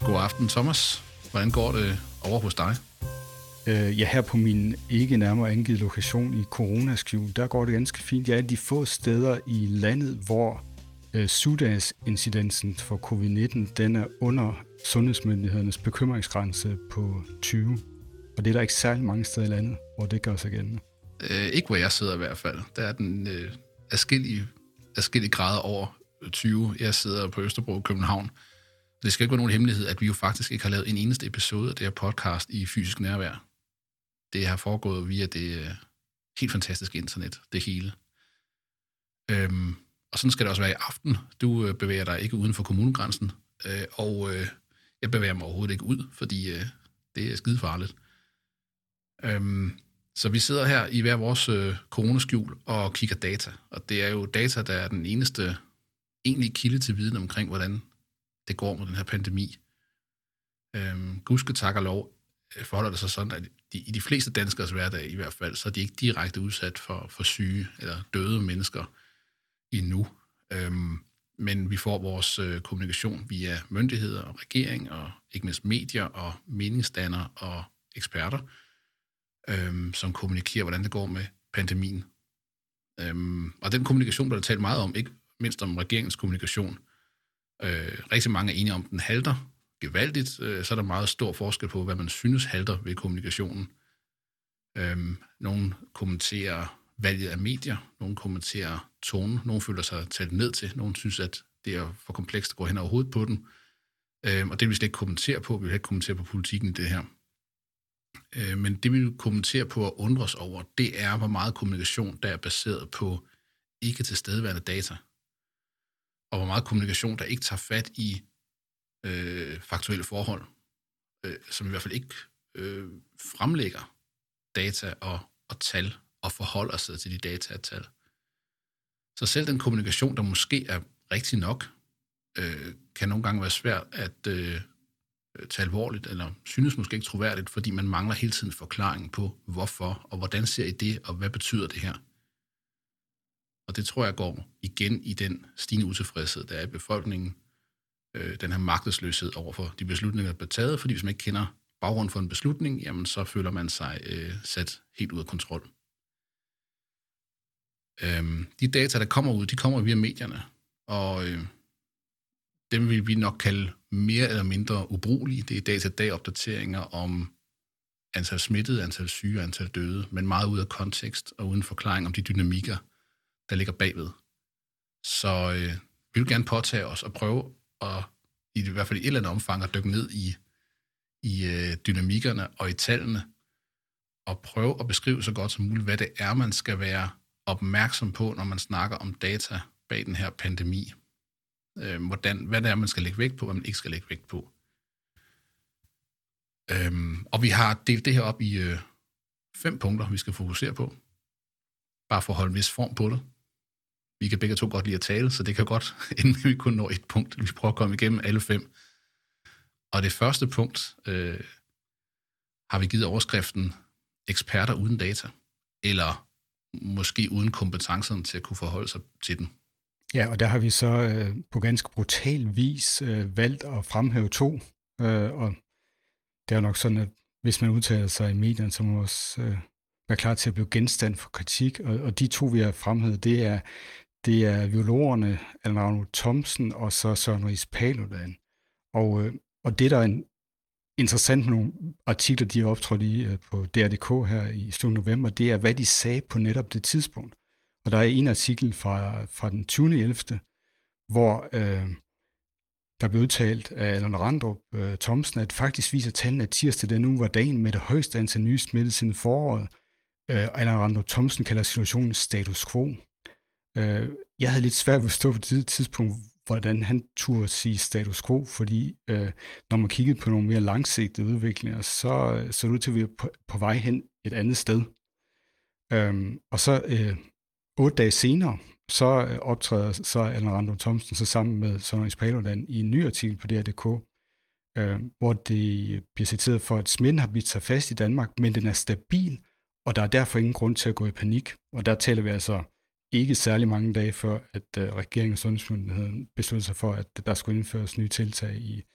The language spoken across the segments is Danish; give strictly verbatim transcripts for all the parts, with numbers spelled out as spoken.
God aften, Thomas. Hvordan går det over hos dig? Øh, ja, her på min ikke nærmere angivet lokation i coronaskjul, der går det ganske fint. Jeg er de få steder i landet, hvor øh, syvdages-incidensen for covid nitten, den er under sundhedsmyndighedernes bekymringsgrænse på tyve. Og det er der ikke særlig mange steder i landet, hvor det gør sig gældende. Øh, ikke hvor jeg sidder i hvert fald. Der er den øh, afskillige, afskillige grader over tyve. Jeg sidder på Østerbro i København. Det skal ikke være nogen hemmelighed, at vi jo faktisk ikke har lavet en eneste episode af det her podcast i fysisk nærvær. Det har foregået via det øh, helt fantastiske internet, det hele. Øhm, og sådan skal det også være i aften. Du øh, bevæger dig ikke uden for kommunegrænsen, øh, og øh, jeg bevæger mig overhovedet ikke ud, fordi øh, det er skidefarligt. Øhm, så vi sidder her i hver vores øh, coronaskjul og kigger data, og det er jo data, der er den eneste egentlige kilde til viden omkring, hvordan det går med den her pandemi. Øhm, Gudske tak og lov forholder det sig sådan, at de, i de fleste danskers hverdag i hvert fald, så er de ikke direkte udsat for, for syge eller døde mennesker endnu. Øhm, men vi får vores øh, kommunikation via myndigheder og regering, og ikke mindst medier og meningsdannere og eksperter, øhm, som kommunikerer, hvordan det går med pandemien. Øhm, og den kommunikation, der er talt meget om, ikke mindst om regeringens kommunikation, øh, rigtig mange er enige om, den halter gevaldigt, øh, så er der meget stor forskel på, hvad man synes halter ved kommunikationen. Øhm, nogle kommenterer valget af medier, nogle kommenterer tonen, nogle føler sig talt ned til, nogle synes, at det er for komplekst at gå hen over hovedet på den, øhm, og det vil vi slet ikke kommentere på, vi vil ikke kommentere på politikken i det her. Øh, men det vi vil kommentere på og undre os over, det er, hvor meget kommunikation, der er baseret på ikke tilstedeværende data, og hvor meget kommunikation, der ikke tager fat i øh, faktuelle forhold, øh, som i hvert fald ikke øh, fremlægger data og, og tal, og forholder sig til de data og tal. Så selv den kommunikation, der måske er rigtig nok, øh, kan nogle gange være svært at øh, tage alvorligt, eller synes måske ikke troværdigt, fordi man mangler hele tiden forklaring på, hvorfor, og hvordan ser I det, og hvad betyder det her? Og det tror jeg går igen i den stigende utilfredshed, der er i befolkningen, øh, den her magtesløshed over for de beslutninger, der bliver taget, fordi hvis man ikke kender baggrunden for en beslutning, jamen så føler man sig øh, sat helt ud af kontrol. Øhm, de data, der kommer ud, de kommer via medierne, og øh, dem vil vi nok kalde mere eller mindre ubrugelige. Det er dag-til-dag-opdateringer om antal smittede, antal syge og antal døde, men meget ud af kontekst og uden forklaring om de dynamikker, der ligger bagved. Så øh, vi vil gerne påtage os og prøve at, i hvert fald i et eller andet omfang, at dykke ned i, i øh, dynamikkerne og i tallene, og prøve at beskrive så godt som muligt, hvad det er, man skal være opmærksom på, når man snakker om data bag den her pandemi. Øh, hvordan, hvad det er, man skal lægge vægt på, hvad man ikke skal lægge vægt på. Øhm, og vi har delt det her op i øh, fem punkter, vi skal fokusere på. Bare for at holde en vis form på det. Vi kan begge to godt lide at tale, så det kan godt, inden vi kun når et punkt. Vi prøver at komme igennem alle fem. Og det første punkt øh, har vi givet overskriften eksperter uden data, eller måske uden kompetencerne til at kunne forholde sig til den. Ja, og der har vi så øh, på ganske brutal vis øh, valgt at fremhæve to, øh, og det er nok sådan, at hvis man udtaler sig i medierne, så må man også øh, være klar til at blive genstand for kritik, og, og de to, vi har fremhævet, det er, det er virologerne Allan Randrup Thomsen og så Søren Riis Paludan. Og, øh, og det, der er en interessant med nogle artikler, de har optrådt i øh, på D R punktum d k her i slutningen af november, det er, hvad de sagde på netop det tidspunkt. Og der er en artikel fra, fra den tyvende ellevte hvor øh, der blev udtalt af Allan Randrup øh, Thomsen, at faktisk viser tallene, at tirsdag den uge var dagen med det højeste antal nye smittede siden foråret. Øh, Allan Randrup Thomsen kalder situationen status quo. Øh, jeg havde lidt svært ved at stå på det tidspunkt, hvordan han turde sige status quo, fordi øh, når man kiggede på nogle mere langsigtede udviklinger, så så det ud til, at vi er på, på vej hen et andet sted. Øh, og så øh, otte dage senere, så optræder så Allan Randrup Thomsen så sammen med Søren Riis Paludan i en ny artikel på D R punktum d k, øh, hvor det bliver citeret for, at smitten har bidt sig fast i Danmark, men den er stabil, og der er derfor ingen grund til at gå i panik. Og der taler vi altså ikke særlig mange dage før, at uh, regeringen og sundhedsmyndigheden besluttede sig for, at der skulle indføres nye tiltag i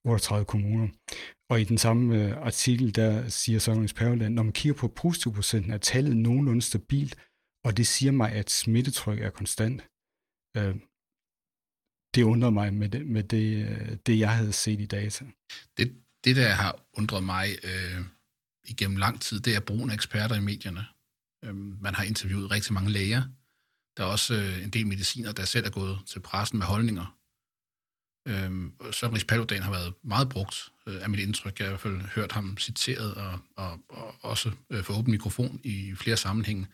otteogtredive kommuner. Og i den samme øh, artikel, der siger Søren Riis Paludan, når man kigger på positivprocenten, er tallet nogenlunde stabilt, og det siger mig, at smittetryk er konstant. Øh, det undrer mig med, det, med det, det, jeg havde set i data. Det, det der har undret mig øh, igennem lang tid, det er brugen af eksperter i medierne. Øh, man har interviewet rigtig mange læger. Der er også øh, en del mediciner, der selv er gået til pressen med holdninger. Øh, Søren Riis Paludan har været meget brugt øh, af mit indtryk. Jeg har i hvert fald hørt ham citeret, og, og, og også øh, for åben mikrofon i flere sammenhænge.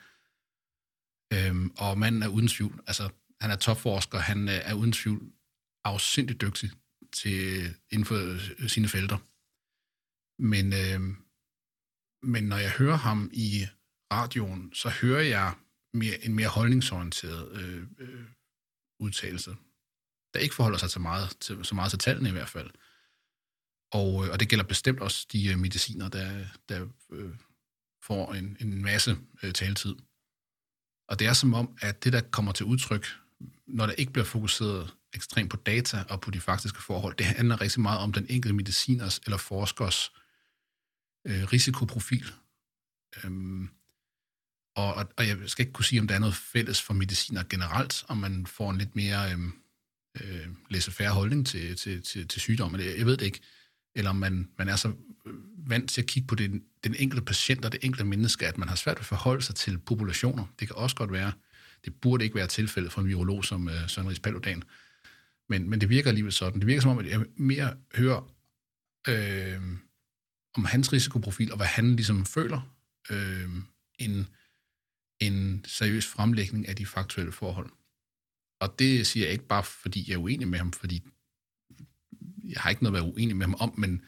Øh, og manden er uden tvivl, altså han er topforsker, han er uden tvivl afsindigt dygtig til, inden for sine felter. Men, øh, men når jeg hører ham i radioen, så hører jeg mere, en mere holdningsorienteret øh, øh, udtalelse, der ikke forholder sig så meget til, så meget til tallene i hvert fald. Og, og det gælder bestemt også de mediciner, der, der øh, får en, en masse øh, taletid. Og det er som om, at det, der kommer til udtryk, når der ikke bliver fokuseret ekstremt på data og på de faktiske forhold, det handler rigtig meget om den enkelte mediciners eller forskers øh, risikoprofil. Øhm, og, og jeg skal ikke kunne sige, om der er noget fælles for mediciner generelt, om man får en lidt mere øh, øh, laissez-faire holdning til, til, til, til sygdommen. Jeg ved det ikke. Eller om man, man er så vant til at kigge på den, den enkelte patient og det enkelte menneske, at man har svært ved at forholde sig til populationer. Det kan også godt være. Det burde ikke være tilfældet for en virolog som uh, Søren Riis Paludan. Men, men det virker alligevel sådan. Det virker som om, at jeg mere hører øh, om hans risikoprofil, og hvad han ligesom føler, øh, en, en seriøs fremlægning af de faktuelle forhold. Og det siger jeg ikke bare, fordi jeg er uenig med ham, fordi jeg har ikke noget at være uenig med ham om, men,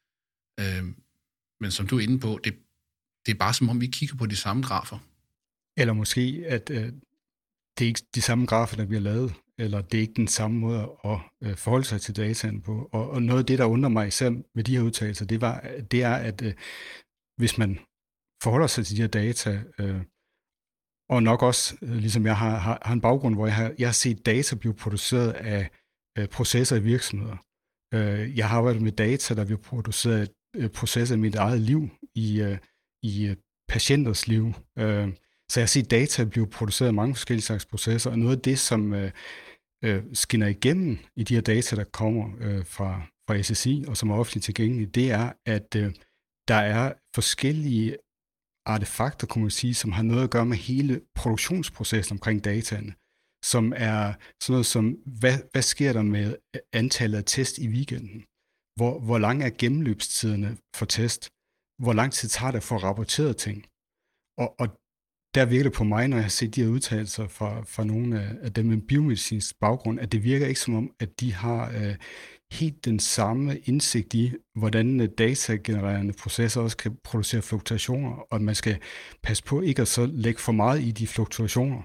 øh, men som du er inde på, det, det er bare som om, vi kigger på de samme grafer. Eller måske, at øh, det er ikke de samme grafer, der bliver lavet, eller det er ikke den samme måde at øh, forholde sig til dataen på. Og, og noget af det, der undrer mig især med de her udtalelser, det, var, det er, at øh, hvis man forholder sig til de her data, øh, og nok også, øh, ligesom jeg har, har, har en baggrund, hvor jeg har, jeg har set data blive produceret af øh, processer i virksomheder. Øh, jeg har arbejdet med data, der bliver produceret af øh, processer i mit eget liv, i, øh, i øh, patienters liv. Øh, Så jeg har set data blive produceret af mange forskellige slags processer, og noget af det, som øh, øh, skinner igennem i de her data, der kommer øh, fra, fra S S I, og som er offentligt tilgængelige, det er, at øh, der er forskellige artefakter, kunne man sige, som har noget at gøre med hele produktionsprocessen omkring dataene, som er sådan noget som, hvad, hvad sker der med antallet af test i weekenden? Hvor, hvor lang er gennemløbstiderne for test? Hvor lang tid tager det for at rapportere ting? Og, og der virker det på mig, når jeg har set de her udtalelser fra, fra nogle af, af dem med biomedicinsk baggrund, at det virker ikke som om, at de har øh, helt den samme indsigt i, hvordan datagenererende processer også kan producere fluktuationer, og at man skal passe på ikke at så lægge for meget i de fluktuationer.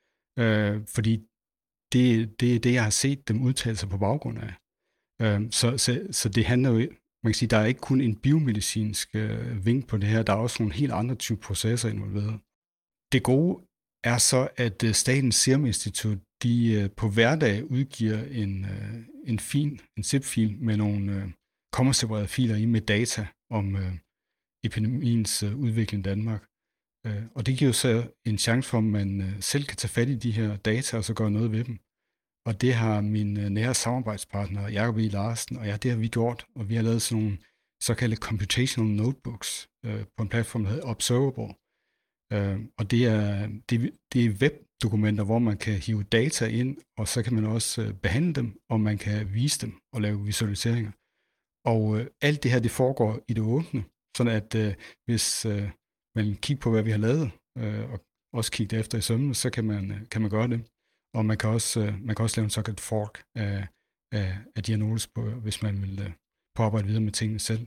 Øh, fordi det, det er det, jeg har set dem udtale sig på baggrund af. Øh, så, så, så det handler jo, man kan sige, der er ikke kun en biomedicinsk øh, vink på det her, der er også nogle helt andre typer processer involveret. Det gode er så, at Statens Serum Institut, de på hverdag udgiver en, en fil, en zip-fil med nogle kommaseparerede filer i med data om epidemiens udvikling i Danmark. Og det giver jo så en chance for, at man selv kan tage fat i de her data og så gøre noget ved dem. Og det har min nære samarbejdspartner, Jacob E. Larsen, og ja, det har vi gjort, og vi har lavet sådan nogle såkaldte computational notebooks på en platform, der hedder Observable. Uh, og det er, det, det er webdokumenter, hvor man kan hive data ind, og så kan man også uh, behandle dem, og man kan vise dem og lave visualiseringer. Og uh, alt det her, det foregår i det åbne, sådan at uh, hvis uh, man kigger på, hvad vi har lavet, uh, og også kigger efter i sømmene, så kan man, uh, kan man gøre det. Og man kan også, uh, man kan også lave en såkaldt fork af, af, af de her notes, på, hvis man vil uh, på arbejde videre med tingene selv.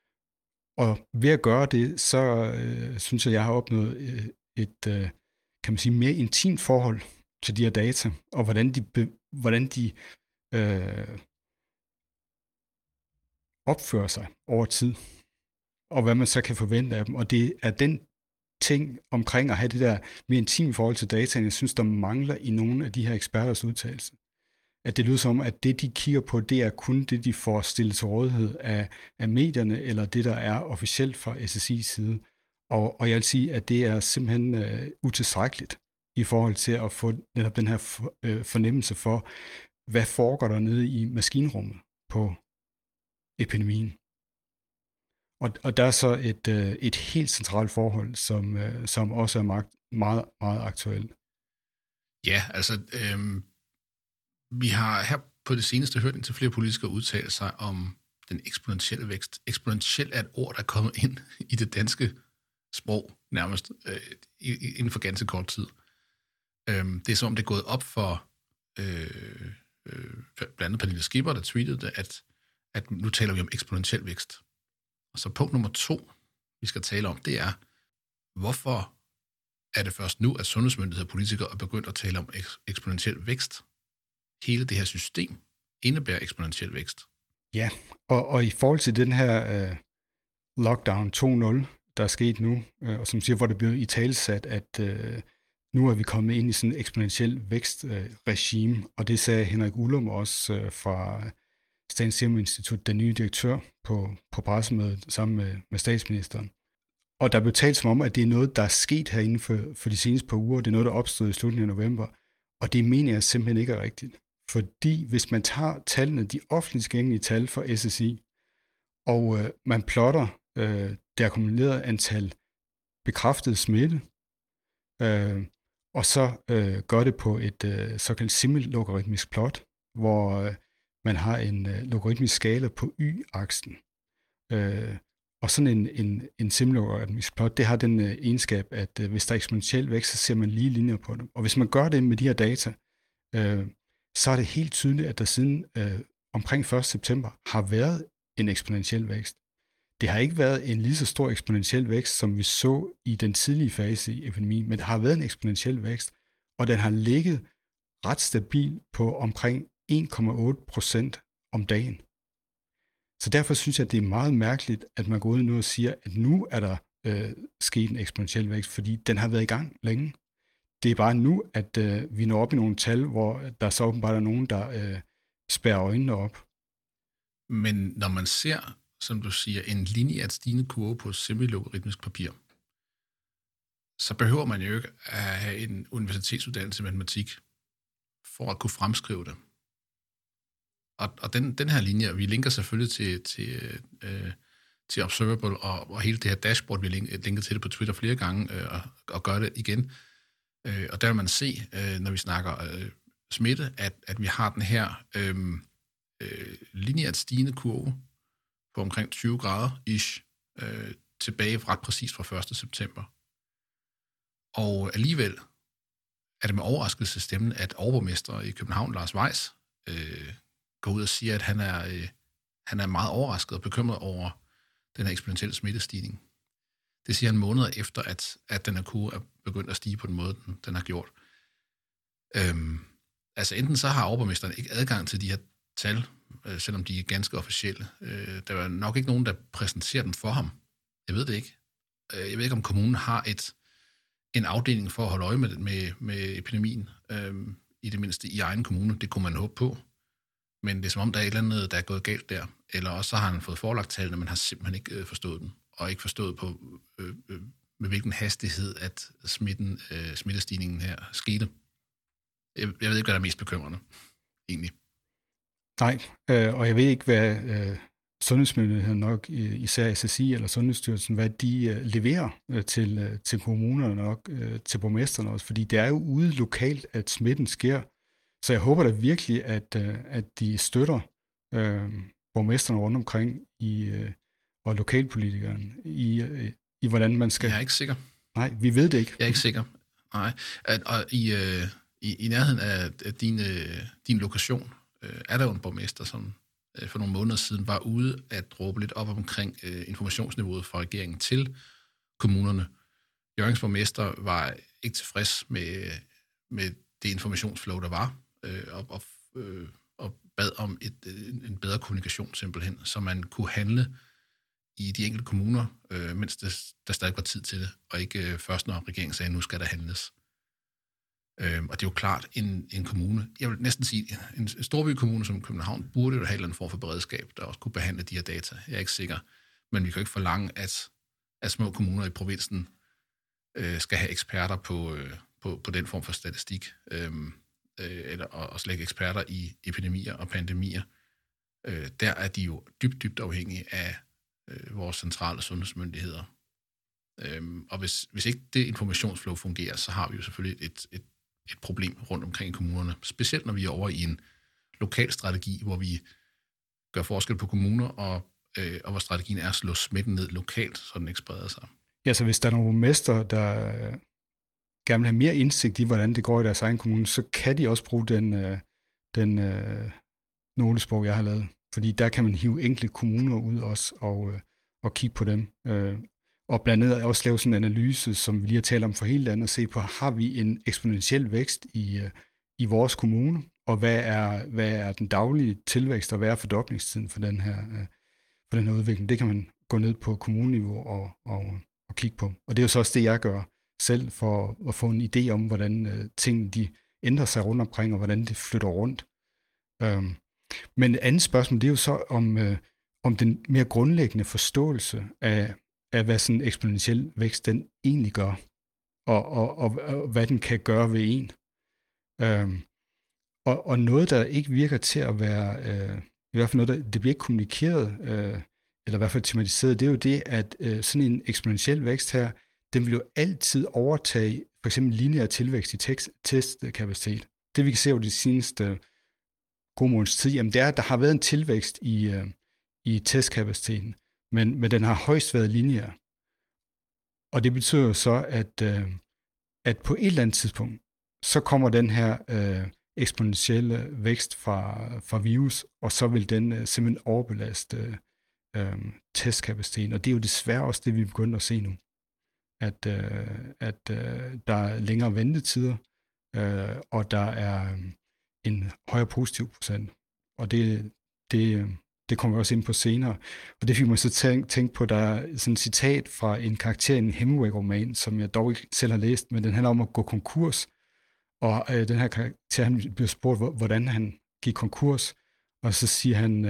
Og ved at gøre det, så øh, synes jeg, jeg har opnået øh, et, øh, kan man sige, mere intimt forhold til de her data, og hvordan de, be, hvordan de øh, opfører sig over tid, og hvad man så kan forvente af dem. Og det er den ting omkring at have det der mere intime forhold til data, jeg synes, der mangler i nogle af de her eksperters udtalelse. at det lyder som, at det, de kigger på, det er kun det, de får stillet til rådighed af, af medierne, eller det, der er officielt fra S S I's side. Og, og jeg vil sige, at det er simpelthen uh, utilstrækkeligt i forhold til at få netop den her for, uh, fornemmelse for, hvad foregår der nede i maskinrummet på epidemien. Og, og der er så et, uh, et helt centralt forhold, som, uh, som også er meget, meget, meget aktuelt. Ja, altså, øhm, vi har her på det seneste hørt indtil flere politikere udtale sig om den eksponentielle vækst. Eksponentiel er et ord, der er kommet ind i det danske sprog nærmest øh, inden for ganske kort tid. Øhm, det er som om det er gået op for øh, øh, blandt andet Pernille Skipper, der tweetede det, at, at nu taler vi om eksponentiel vækst. Og så punkt nummer to, vi skal tale om, det er, hvorfor er det først nu, at sundhedsmyndigheder og politikere er begyndt at tale om eks- eksponentiel vækst. Hele det her system indebærer eksponentiel vækst. Ja, og, og i forhold til den her uh, lockdown to punkt nul, der er sket nu, uh, og som siger, hvor det bliver i talesat, at uh, nu er vi kommet ind i sådan en eksponentiel vækstregime, uh, og det sagde Henrik Ullum også uh, fra Statens Serum Institut, den nye direktør, på, på pressemødet sammen med, med statsministeren. Og der blev talt som om, at det er noget, der er sket herinde for, for de seneste par uger. Det er noget, der opstod i slutningen af november. Og det mener jeg simpelthen ikke er rigtigt. Fordi hvis man tager tallene, de offentligt tilgængelige tal for S S I, og øh, man plotter øh, det akkumulerede antal bekræftede smitte, øh, og så øh, gør det på et øh, såkaldt simmelogaritmisk plot, hvor øh, man har en øh, logaritmisk skala på y-aksen. Øh, Og sådan en, en, en simmelogaritmisk plot, det har den uh, egenskab, at uh, hvis der er eksponentiel vækst, så ser man lige linjer på det. Og hvis man gør det med de her data, uh, så er det helt tydeligt, at der siden uh, omkring første september har været en eksponentiel vækst. Det har ikke været en lige så stor eksponentiel vækst, som vi så i den tidlige fase i epidemien, men der har været en eksponentiel vækst, og den har ligget ret stabil på omkring en komma otte procent om dagen. Så derfor synes jeg, at det er meget mærkeligt, at man går ud nu og siger, at nu er der øh, sket en eksponentiel vækst, fordi den har været i gang længe. Det er bare nu, at øh, vi når op i nogle tal, hvor der så åbenbart er nogen, der øh, spærrer øjnene op. Men når man ser, som du siger, en lineært stigende kurve på semilogaritmisk papir, så behøver man jo ikke at have en universitetsuddannelse i matematik for at kunne fremskrive det. Og, og den, den her linje, vi linker selvfølgelig til, til, øh, til Observable og, og hele det her dashboard, vi link, linket til det på Twitter flere gange, øh, og, og gør det igen. Øh, og der vil man se, øh, når vi snakker øh, smitte, at, at vi har den her øh, øh, lineært stigende kurve på omkring tyve grader ish, øh, tilbage ret præcist fra første september. Og alligevel er det med overraskelse stemmen, at overborgmester i København, Lars Weiss, øh, går ud og siger, at han er, øh, han er meget overrasket og bekymret over den her eksponentielle smittestigning. Det siger han måneder efter, at, at den her kurve er begyndt at stige på den måde, den, den har gjort. Øhm, altså enten så har overborgmesteren ikke adgang til de her tal, øh, selvom de er ganske officielle. Øh, der er nok ikke nogen, der præsenterer dem for ham. Jeg ved det ikke. Øh, jeg ved ikke, om kommunen har et, en afdeling for at holde øje med, med, med epidemien, øh, i det mindste i egen kommune. Det kunne man håbe på. Men det er som om, der er et eller andet, der er gået galt der. Eller også så har han fået forelagt tallene, men har simpelthen ikke øh, forstået dem. Og ikke forstået på, øh, øh, med hvilken hastighed, at smitten, øh, smittestigningen her skete. Jeg, jeg ved ikke, hvad der er mest bekymrende, egentlig. Nej, øh, og jeg ved ikke, hvad øh, sundhedsmyndigheden nok, især S S I eller Sundhedsstyrelsen, hvad de øh, leverer øh, til, øh, til kommunerne nok, øh, til borgmesterne også. Fordi det er jo ude lokalt, at smitten sker. Så jeg håber da virkelig, at, at de støtter øh, borgmesterne rundt omkring i, øh, og lokalpolitikerne i, øh, i, hvordan man skal... Jeg er ikke sikker. Nej, vi ved det ikke. Jeg er ikke sikker. Nej. At, og i, øh, i, i nærheden af, af din, øh, din lokation øh, er der jo en borgmester, som øh, for nogle måneder siden var ude at råbe lidt op omkring øh, informationsniveauet fra regeringen til kommunerne. Hjørrings borgmester var ikke tilfreds med, med det informationsflow, der var, Og, og, øh, og bad om et, en bedre kommunikation simpelthen, så man kunne handle i de enkelte kommuner, øh, mens det, der stadig var tid til det, og ikke øh, først når regeringen sagde, nu skal der handles. Øhm, og det er jo klart, en, en kommune, jeg vil næsten sige, en, en storbykommune som København, burde jo have en eller anden form for beredskab, der også kunne behandle de her data. Jeg er ikke sikker, men vi kan jo ikke forlange, at, at små kommuner i provinsen øh, skal have eksperter på, øh, på, på den form for statistik, øh, øh, eller og, og slet ikke eksperter i epidemier og pandemier. Øh, der er de jo dybt, dybt afhængige af øh, vores centrale sundhedsmyndigheder. Øhm, og hvis, hvis ikke det informationsflow fungerer, så har vi jo selvfølgelig et, et, et problem rundt omkring i kommunerne. Specielt når vi er over i en lokal strategi, hvor vi gør forskel på kommuner, og, øh, og hvor strategien er at slå smitten ned lokalt, så den ikke spreder sig. Ja, så hvis der er nogle mester, der gerne vil have mere indsigt i, hvordan det går i deres egen kommune, så kan de også bruge den, den øh, notesbog, jeg har lavet. Fordi der kan man hive enkelte kommuner ud også og, og kigge på dem. Øh, Og blandt andet også lave sådan en analyse, som vi lige har talt om for hele landet, og se på, har vi en eksponentiel vækst i, i vores kommune, og hvad er, hvad er den daglige tilvækst, og hvad er fordoblingstiden for den her, for den her udvikling. Det kan man gå ned på kommuneniveau og, og, og kigge på. Og det er jo så også det, jeg gør selv, for at få en idé om, hvordan tingene de ændrer sig rundt omkring, og hvordan det flytter rundt. Um, men et andet spørgsmål, det er jo så om, uh, om den mere grundlæggende forståelse af af hvad sådan en eksponentiel vækst den egentlig gør, og, og, og, og hvad den kan gøre ved en. Øhm, og, og noget, der ikke virker til at være, øh, i hvert fald noget, der det bliver ikke kommunikeret, øh, eller i hvert fald tematiseret, det er jo det, at øh, sådan en eksponentiel vækst her, den vil jo altid overtage for eksempel lineær tilvækst i tekst, testkapacitet. Det vi kan se over de seneste gode måneds tid, jamen det er, at der har været en tilvækst i, øh, i testkapaciteten, Men, men den har højst været lineær. Og det betyder jo så, at, øh, at på et eller andet tidspunkt, så kommer den her øh, eksponentielle vækst fra, fra virus, og så vil den øh, simpelthen overbelaste øh, testkapaciteten. Og det er jo desværre også det, vi begynder at se nu. At, øh, at øh, der er længere ventetider, øh, og der er en højere positiv procent. Og det, det Det kommer vi også ind på senere. Og det fik man så tænkt tænk på, der er sådan et citat fra en karakter i en Hemingway-roman, som jeg dog ikke selv har læst, men den handler om at gå konkurs. Og øh, den her karakter, han bliver spurgt, hvordan han gik konkurs, og så siger han,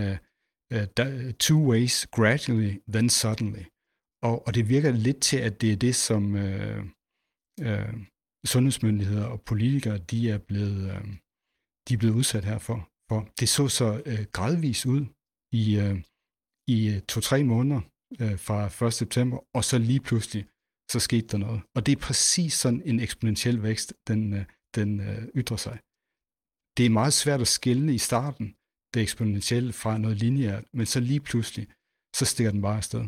uh, two ways, gradually, then suddenly. Og, og det virker lidt til, at det er det, som øh, øh, sundhedsmyndigheder og politikere, de er blevet, øh, de er blevet udsat herfor. For det så så øh, gradvist ud, i, øh, i to-tre måneder øh, fra første september, og så lige pludselig, så skete der noget. Og det er præcis sådan en eksponentiel vækst, den, øh, den øh, ytrer sig. Det er meget svært at skelne i starten, det eksponentielle fra noget lineært, men så lige pludselig, så stikker den bare afsted.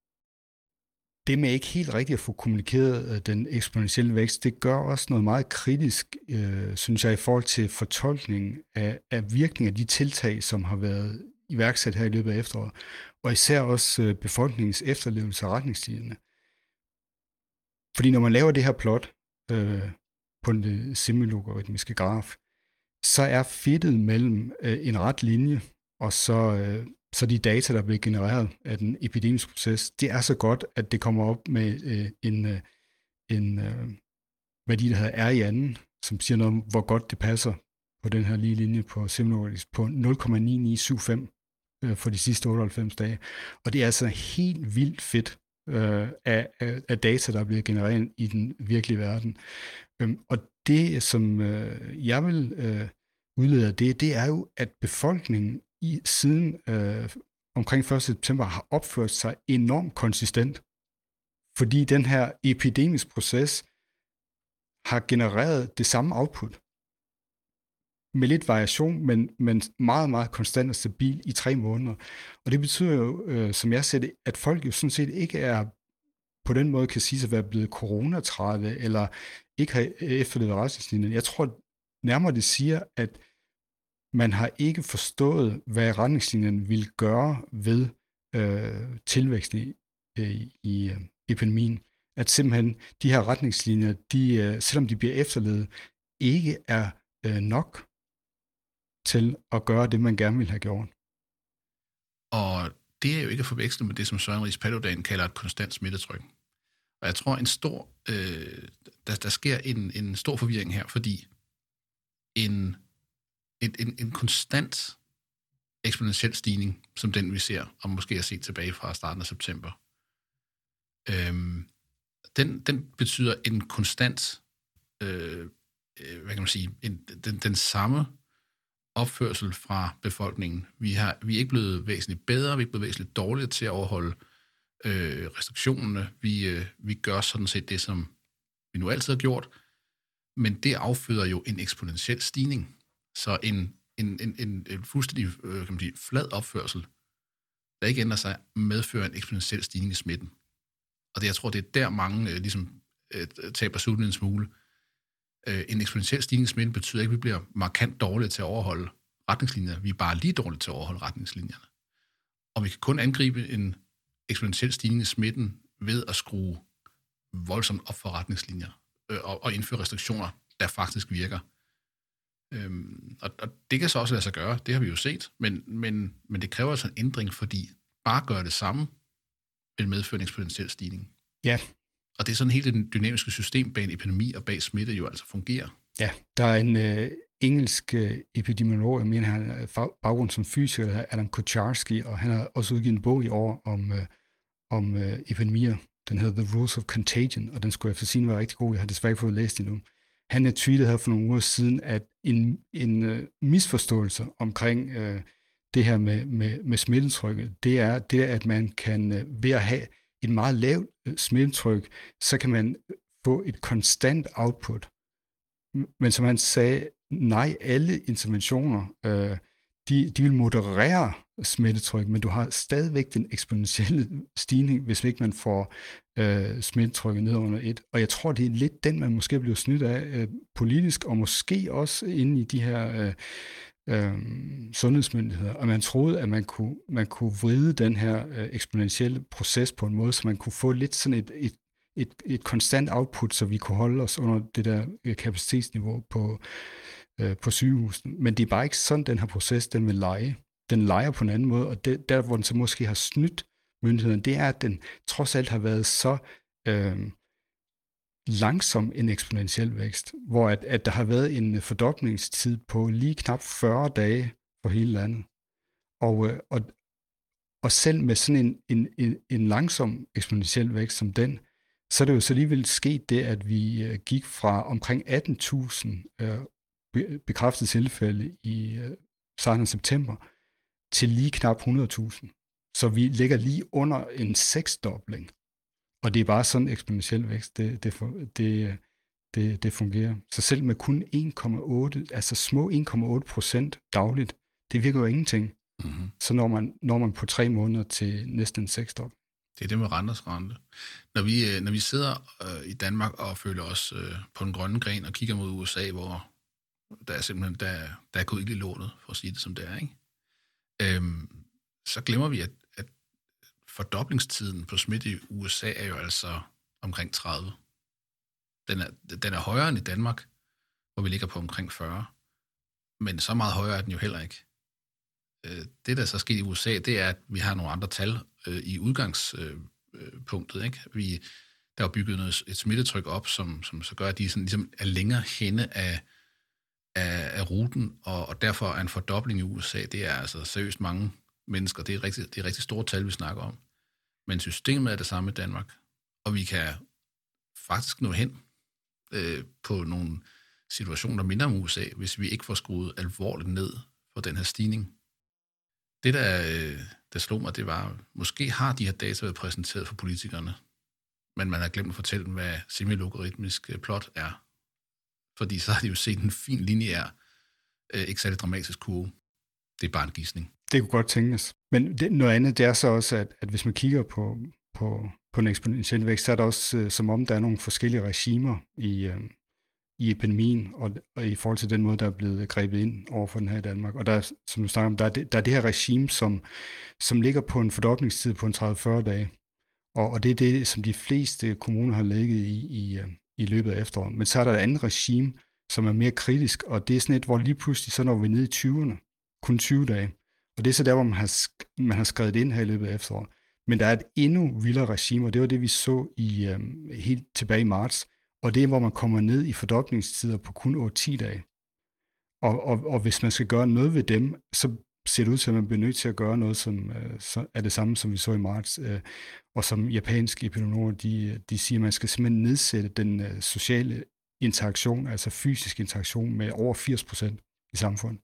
Det med ikke helt rigtigt at få kommunikeret øh, den eksponentielle vækst, det gør også noget meget kritisk, øh, synes jeg, i forhold til fortolkningen af, af virkningen af de tiltag, som har været iværksat her i løbet af efteråret, og især også befolkningens efterlevelse af retningslinjerne. Fordi når man laver det her plot øh, på den semilogaritmiske graf, så er fedtet mellem øh, en ret linje og så, øh, så de data, der bliver genereret af den epidemiske proces, det er så godt, at det kommer op med øh, en, øh, en øh, værdi, der hedder R i anden, som siger noget om, hvor godt det passer på den her lige linje på semilogaritmisk på nul komma ni ni syv fem for de sidste otteoghalvfems dage. Og det er altså helt vildt fedt øh, af, af, af data, der er blevet genereret i den virkelige verden. Øhm, og det, som øh, jeg vil øh, udlede af det, det er jo, at befolkningen i siden øh, omkring første september har opført sig enormt konsistent. Fordi den her epidemiske proces har genereret det samme output. Med lidt variation, men, men meget, meget konstant og stabil i tre måneder. Og det betyder jo, øh, som jeg ser det, at folk jo sådan set ikke er, på den måde kan sige at være blevet coronatrætte, eller ikke har efterlevet retningslinjerne. Jeg tror nærmere det siger, at man har ikke forstået, hvad retningslinjerne vil gøre ved øh, tilvæksten i, øh, i øh, epidemien. At simpelthen de her retningslinjer, de, øh, selvom de bliver efterlevet, ikke er øh, nok til at gøre det, man gerne vil have gjort. Og det er jo ikke at forveksle med det, som Søren Riis Paludan kalder et konstant smittetryk. Og jeg tror, en stor, øh, der, der sker en, en stor forvirring her, fordi en, en, en, en konstant eksponentiel stigning, som den vi ser, og måske har set tilbage fra starten af september, øhm, den, den betyder en konstant, øh, hvad kan man sige, en, den, den samme opførsel fra befolkningen. Vi, har, vi er ikke blevet væsentligt bedre, vi er ikke blevet væsentligt dårligere til at overholde øh, restriktionerne. Vi, øh, vi gør sådan set det, som vi nu altid har gjort, men det afføder jo en eksponentiel stigning. Så en, en, en, en, en fuldstændig øh, kan man sige, flad opførsel, der ikke ændrer sig, medfører en eksponentiel stigning i smitten. Og det, jeg tror, det er der mange øh, ligesom, øh, taber suden en smule. Øh, en eksponentiel stigning i smitten betyder ikke, at vi bliver markant dårlige til at overholde retningslinjer. Vi er bare lige dårlige til at overholde retningslinjerne. Og vi kan kun angribe en eksponentiel stigning i smitten ved at skrue voldsomt op for retningslinjer øh, og, og indføre restriktioner, der faktisk virker. Øhm, og, og det kan så også lade sig gøre, det har vi jo set, men, men, men det kræver altså en ændring, fordi bare gøre det samme vil medføre en eksponentiel stigning. Ja. Og det er sådan helt det dynamiske system bag en epidemi og bag smitte jo altså fungerer. Ja, der er en øh, engelsk øh, epidemiolog, jeg mener, han har baggrund som fysiker, Adam Kucharski, og han har også udgivet en bog i år om, øh, om øh, epidemier. Den hedder The Rules of Contagion, og den skulle efter sin være rigtig god. Jeg har desværre ikke fået læst endnu. Han har tweetet her for nogle uger siden, at en, en øh, misforståelse omkring øh, det her med, med, med smittetrykket, det er det, at man kan øh, ved at have et meget lavt øh, smittetryk, så kan man få et konstant output. Men som han sagde, nej, alle interventioner, øh, de, de vil moderere smittetryk, men du har stadigvæk den eksponentielle stigning, hvis ikke man får øh, smittetrykket ned under et. Og jeg tror, det er lidt den, man måske bliver snydt af øh, politisk, og måske også inde i de her øh, øh, sundhedsmyndigheder. Og man troede, at man kunne, man kunne vride den her øh, eksponentielle proces på en måde, så man kunne få lidt sådan et, et Et, et konstant output, så vi kunne holde os under det der kapacitetsniveau på, øh, på sygehusene. Men det er bare ikke sådan, den her proces, den vil lege. Den leger på en anden måde, og det, der, hvor den så måske har snydt myndighederne, det er, at den trods alt har været så øh, langsom en eksponentiel vækst, hvor at, at der har været en fordoblingstid på lige knap fyrre dage for hele landet. Og, øh, og, og selv med sådan en, en, en, en langsom eksponentiel vækst som den, så er det jo så alligevel sket det, at vi øh, gik fra omkring atten tusind øh, be- bekræftede tilfælde i øh, starten af september til lige knap hundrede tusind. Så vi ligger lige under en seksdobling. Og det er bare sådan en eksponentiel vækst, det, det, det, det, det fungerer. Så selv med kun en komma otte, altså små en komma otte procent dagligt, det virker jo ingenting. Mm-hmm. Så når man, når man på tre måneder til næsten en seksdobling. Det er det med renters rente. Når vi, når vi sidder øh, i Danmark og føler os øh, på den grønne gren og kigger mod U S A, hvor der er simpelthen der, der er gået ikke i lånet, for at sige det som det er, ikke? Øhm, så glemmer vi, at, at fordoblingstiden på smitte i U S A er jo altså omkring tredive. Den er, den er højere end i Danmark, hvor vi ligger på omkring fyrre. Men så meget højere er den jo heller ikke. Det, der så er sket i U S A, det er, at vi har nogle andre tal øh, i udgangspunktet. Ikke? Vi, der er bygget noget, et smittetryk op, som, som så gør, at de sådan, ligesom er længere henne af, af, af ruten, og, og derfor er en fordobling i U S A, det er altså seriøst mange mennesker. Det er rigtig, det er rigtig store tal, vi snakker om. Men systemet er det samme i Danmark, og vi kan faktisk nå hen øh, på nogle situationer, der minder om U S A, hvis vi ikke får skruet alvorligt ned for den her stigning. Det, der, der slog mig, det var, måske har de her data været præsenteret for politikerne, men man har glemt at fortælle dem, hvad semilogaritmisk plot er. Fordi så har de jo set en fin lineær, ikke særlig dramatisk kurve. Det er bare en gidsning. Det kunne godt tænkes. Men det, noget andet, det er så også, at, at hvis man kigger på, på, på en eksponentiel vækst, så er der også, som om der er nogle forskellige regimer i, i epidemien, og, og i forhold til den måde, der er blevet grebet ind over for den her i Danmark. Og der er, som du snakker om, der er det, der er det her regime, som, som ligger på en fordoblingstid på en tredive til fyrre dage. Og, og det er det, som de fleste kommuner har ligget i, i, i løbet af efteråret. Men så er der et andet regime, som er mere kritisk, og det er sådan et, hvor lige pludselig, så når vi er nede i tyverne, kun tyve dage. Og det er så der, hvor man har, man har skrevet ind her i løbet af efteråret. Men der er et endnu vildere regime, og det var det, vi så i øh, helt tilbage i marts. Og det er, hvor man kommer ned i fordoblingstider på kun otte til ti dage. Og, og, og hvis man skal gøre noget ved dem, så ser det ud til, at man bliver nødt til at gøre noget, som øh, så er det samme, som vi så i marts. Øh, og som japanske epidemiologer, de, de siger, at man skal simpelthen nedsætte den øh, sociale interaktion, altså fysisk interaktion, med over firs procent i samfundet.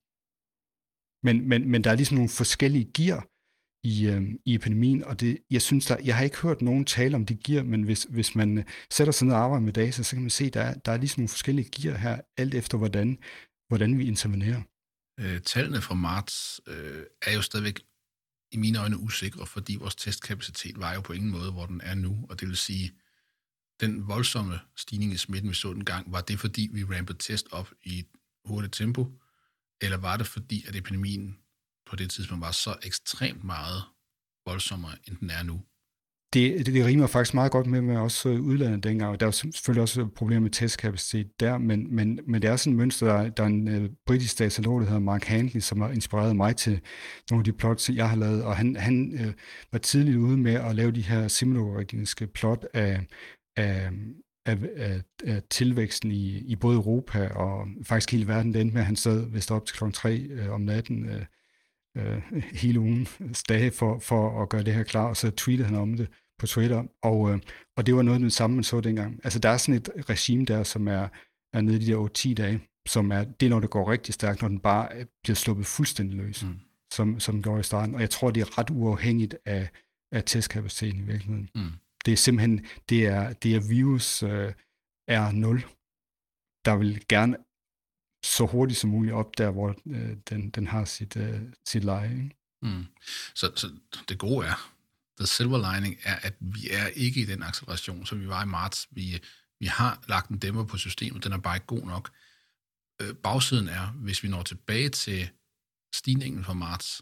Men, men, men der er ligesom nogle forskellige gear i, øh, i epidemien, og det, jeg synes, der, jeg har ikke hørt nogen tale om de gear, men hvis, hvis man sætter sig ned og arbejder med data, så kan man se, at der er, der er ligesom nogle forskellige gear her, alt efter hvordan, hvordan vi intervenerer. Øh, tallene fra marts øh, er jo stadigvæk i mine øjne usikre, fordi vores testkapacitet var jo på ingen måde, hvor den er nu, og det vil sige, den voldsomme stigning i smitten, vi så dengang, var det fordi, vi rampede test op i et hurtigt tempo, eller var det fordi, at epidemien på det tidspunkt var så ekstremt meget voldsommere, end den er nu? Det, det, det rimer faktisk meget godt med, med også udlandet dengang. Der er selvfølgelig også problemer med testkapacitet der, men, men, men det er sådan et mønster, der, der er en uh, britisk datalog, der hedder Mark Handley, som har inspireret mig til nogle af de plots, jeg har lavet, og han, han uh, var tidligt ude med at lave de her simuloriske plot af, af, af, af, af tilvæksten i, i både Europa og faktisk hele verden. Det endte med, at han sad vist op til klokken tre uh, om natten uh, uh, hele ugen dage for, for at gøre det her klar, og så tweetede han om det på Twitter, og, øh, og det var noget af det samme, man så dengang. Altså, der er sådan et regime der, som er, er nede i de der otte til ti dage, som er, det er, når det går rigtig stærkt, når den bare bliver sluppet fuldstændig løs, mm. som, som går i starten. Og jeg tror, det er ret uafhængigt af, af testkapaciteten i virkeligheden. Mm. Det er simpelthen, det er, det er virus øh, R nul, der vil gerne så hurtigt som muligt op der, hvor øh, den, den har sit, øh, sit leje. Ikke? Mm. Så, så det gode er, the silver lining er, at vi er ikke i den acceleration, som vi var i marts. Vi, vi har lagt en dæmper på systemet, den er bare ikke god nok. Øh, bagsiden er, hvis vi når tilbage til stigningen fra marts,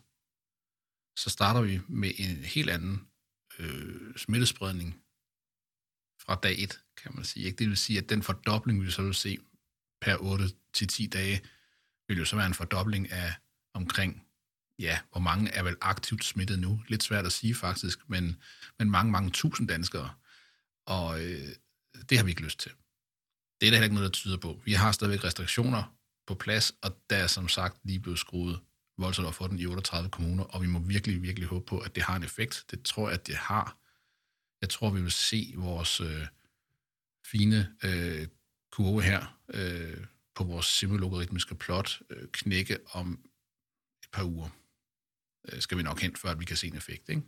så starter vi med en helt anden øh, smittespredning fra dag et, kan man sige. Ikke? Det vil sige, at den fordobling, vi så vil se per otte til ti dage, vil jo så være en fordobling af omkring, ja, hvor mange er vel aktivt smittet nu? Lidt svært at sige faktisk, men, men mange, mange tusind danskere. Og øh, det har vi ikke lyst til. Det er der heller ikke noget, der tyder på. Vi har stadigvæk restriktioner på plads, og der er som sagt lige blevet skruet voldsomt op for den i otteogtredive kommuner, og vi må virkelig, virkelig håbe på, at det har en effekt. Det tror jeg, at det har. Jeg tror, vi vil se vores øh, fine øh, kurve her øh, på vores simullogaritmiske plot øh, knække om et par uger. Øh, skal vi nok hen, før at vi kan se en effekt, ikke?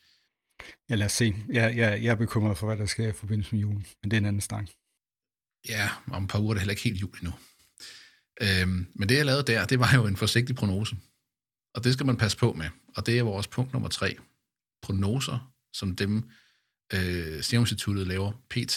Ja, lad os se. Jeg, jeg, jeg er bekymret for, hvad der sker i forbindelse med julen, men det er en anden snak. Ja, om et par uger er det heller ikke helt jul endnu. Øhm, men det, jeg lavede der, det var jo en forsigtig prognose. Og det skal man passe på med. Og det er vores punkt nummer tre. Prognoser, som dem øh, Serum Instituttet laver, P T,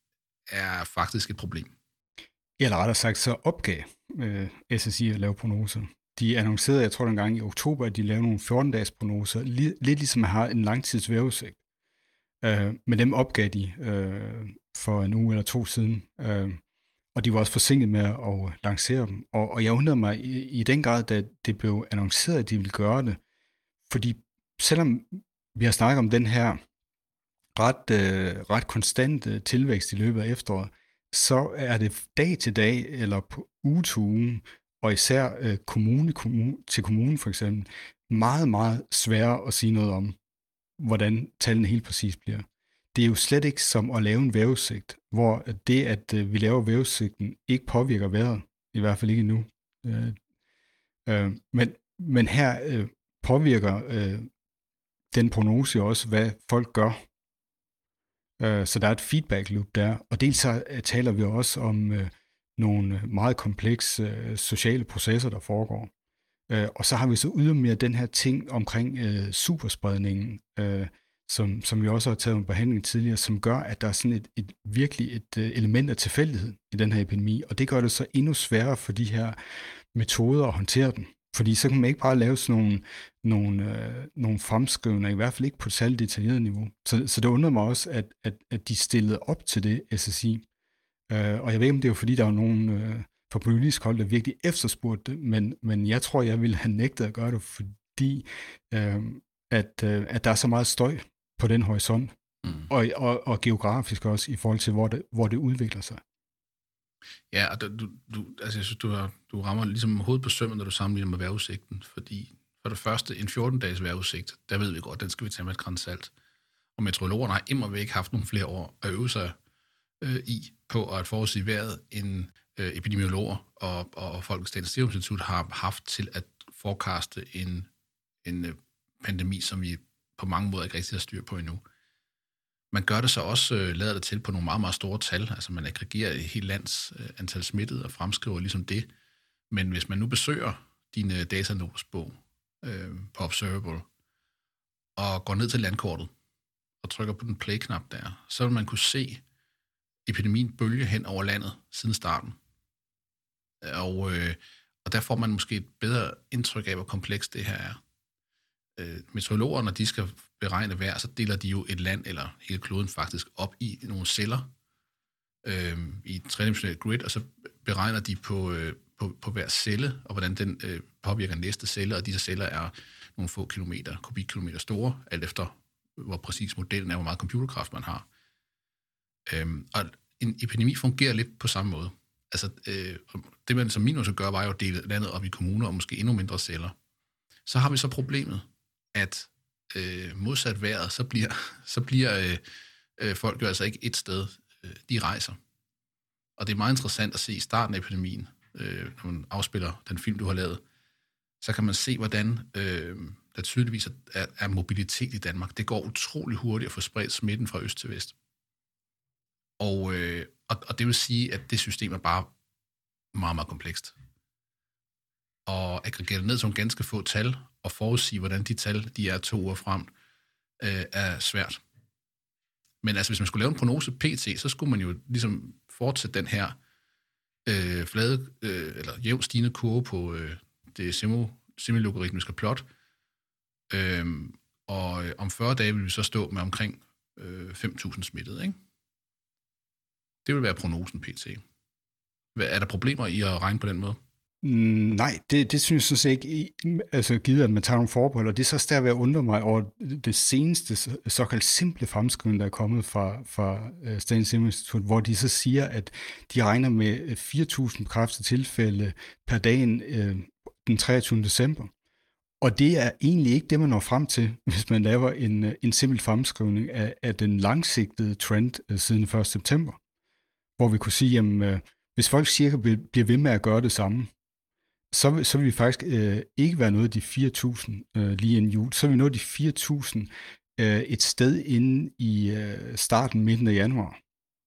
er faktisk et problem. Eller rettere sagt, så opgav øh, S S I at lave prognoser. De annoncerede, jeg tror dengang i oktober, at de lavede nogle fjorten-dages prognoser, lidt ligesom man har en langtidsvævesigt. Øh, men dem opgav de øh, for en uge eller to siden. Øh, og de var også forsinket med at lancere dem. Og, og jeg undrede mig i, i den grad, da det blev annonceret, at de ville gøre det. Fordi selvom vi har snakket om den her ret, øh, ret konstante tilvækst i løbet af efteråret, så er det dag til dag, eller på uge til uge, og især øh, kommune, kommune til kommune for eksempel, meget, meget sværere at sige noget om, hvordan tallene helt præcis bliver. Det er jo slet ikke som at lave en vævesigt, hvor det, at øh, vi laver vævesigten, ikke påvirker vejret, i hvert fald ikke endnu. Øh, øh, men, men her øh, påvirker øh, den prognose også, hvad folk gør. Øh, så der er et feedback loop der, og dels så øh, taler vi også om øh, nogle meget komplekse øh, sociale processer, der foregår. Øh, og så har vi så ydermere den her ting omkring øh, superspredningen, øh, som, som vi også har taget en behandling tidligere, som gør, at der er sådan et, et virkelig et øh, element af tilfældighed i den her epidemi, og det gør det så endnu sværere for de her metoder at håndtere den. Fordi så kan man ikke bare lave sådan nogle, nogle, øh, nogle fremskrivninger, i hvert fald ikke på et særligt detaljeret niveau. Så, så det undrer mig også, at, at, at de stillede op til det, S S I. Øh, og jeg ved ikke, om det var fordi, der var nogen øh, fra politisk hold, der virkelig efterspurgte det, men, men jeg tror, jeg ville have nægtet at gøre det, fordi øh, at, øh, at der er så meget støj på den horisont, Mm. og, og, og geografisk også i forhold til, hvor det, hvor det udvikler sig. Ja, og du, du, altså jeg synes, du, har, du rammer ligesom hovedet på sømmet, når du sammenligner med vejrudsigten, fordi for det første, en fjorten-dages vejrudsigt, der ved vi godt, den skal vi tage med et gran salt. Og meteorologerne har immervæk haft nogle flere år at øve sig øh, i på at forudsige vejret, end øh, epidemiologer og, og Folkets Statens Serum Institut har haft til at forecaste en, en øh, pandemi, som vi på mange måder ikke rigtig har styr på endnu. Man gør det så også, øh, lader det til på nogle meget, meget store tal, altså man aggregerer et helt lands øh, antal smittede og fremskriver ligesom det. Men hvis man nu besøger din øh, datanotesbog øh, på Observable og går ned til landkortet og trykker på den play-knap der, så vil man kunne se epidemien bølge hen over landet siden starten. Og, øh, og der får man måske et bedre indtryk af, hvor komplekst det her er. Øh, meteorologer, når de skal beregne vejr, så deler de jo et land, eller hele kloden faktisk, op i nogle celler øh, i et tredimensionelt grid, og så beregner de på, øh, på, på hver celle, og hvordan den øh, påvirker næste celle, og disse celler er nogle få kilometer, kubikkilometer store, alt efter hvor præcis modellen er, hvor meget computerkraft man har. Øh, og en epidemi fungerer lidt på samme måde. Altså, øh, det man som minimum skal gøre, var jo at dele landet op i kommuner, og måske endnu mindre celler. Så har vi så problemet, at øh, modsat vejret, så bliver, så bliver øh, øh, folk jo altså ikke et sted, øh, de rejser. Og det er meget interessant at se i starten af epidemien, øh, når man afspiller den film, du har lavet, så kan man se, hvordan øh, der tydeligvis er, er mobilitet i Danmark. Det går utrolig hurtigt at få spredt smitten fra øst til vest. Og, øh, og, og det vil sige, at det system er bare meget, meget komplekst. Og aggregere det ned som ganske få tal, og forudsige, hvordan de tal, de er to uger frem, øh, er svært. Men altså, hvis man skulle lave en prognose P T, så skulle man jo ligesom fortsætte den her øh, flade, øh, eller jævnt stigende kurve på øh, det semilogaritmiske plot. Øh, og øh, om fyrre dage vil vi så stå med omkring øh, fem tusind smittede, ikke? Det vil være prognosen P T. Er der problemer i at regne på den måde? Nej, det, det synes jeg sådan set ikke, altså givet at man tager nogle forbehold, og det er så stærkt ved at undre mig over det seneste såkaldt simple fremskrivning, der er kommet fra, fra Statens Serum Institut, hvor de så siger, at de regner med fire tusind bekræftede tilfælde per dagen øh, den treogtyvende december. Og det er egentlig ikke det, man når frem til, hvis man laver en, en simpel fremskrivning af, af den langsigtede trend øh, siden første september, hvor vi kunne sige, jamen, øh, hvis folk cirka bliver ved med at gøre det samme, så, så vil vi faktisk øh, ikke være nået af de fire tusind øh, lige inden jul. Så vil vi nå de fire tusind øh, et sted inde i øh, starten, midten af januar.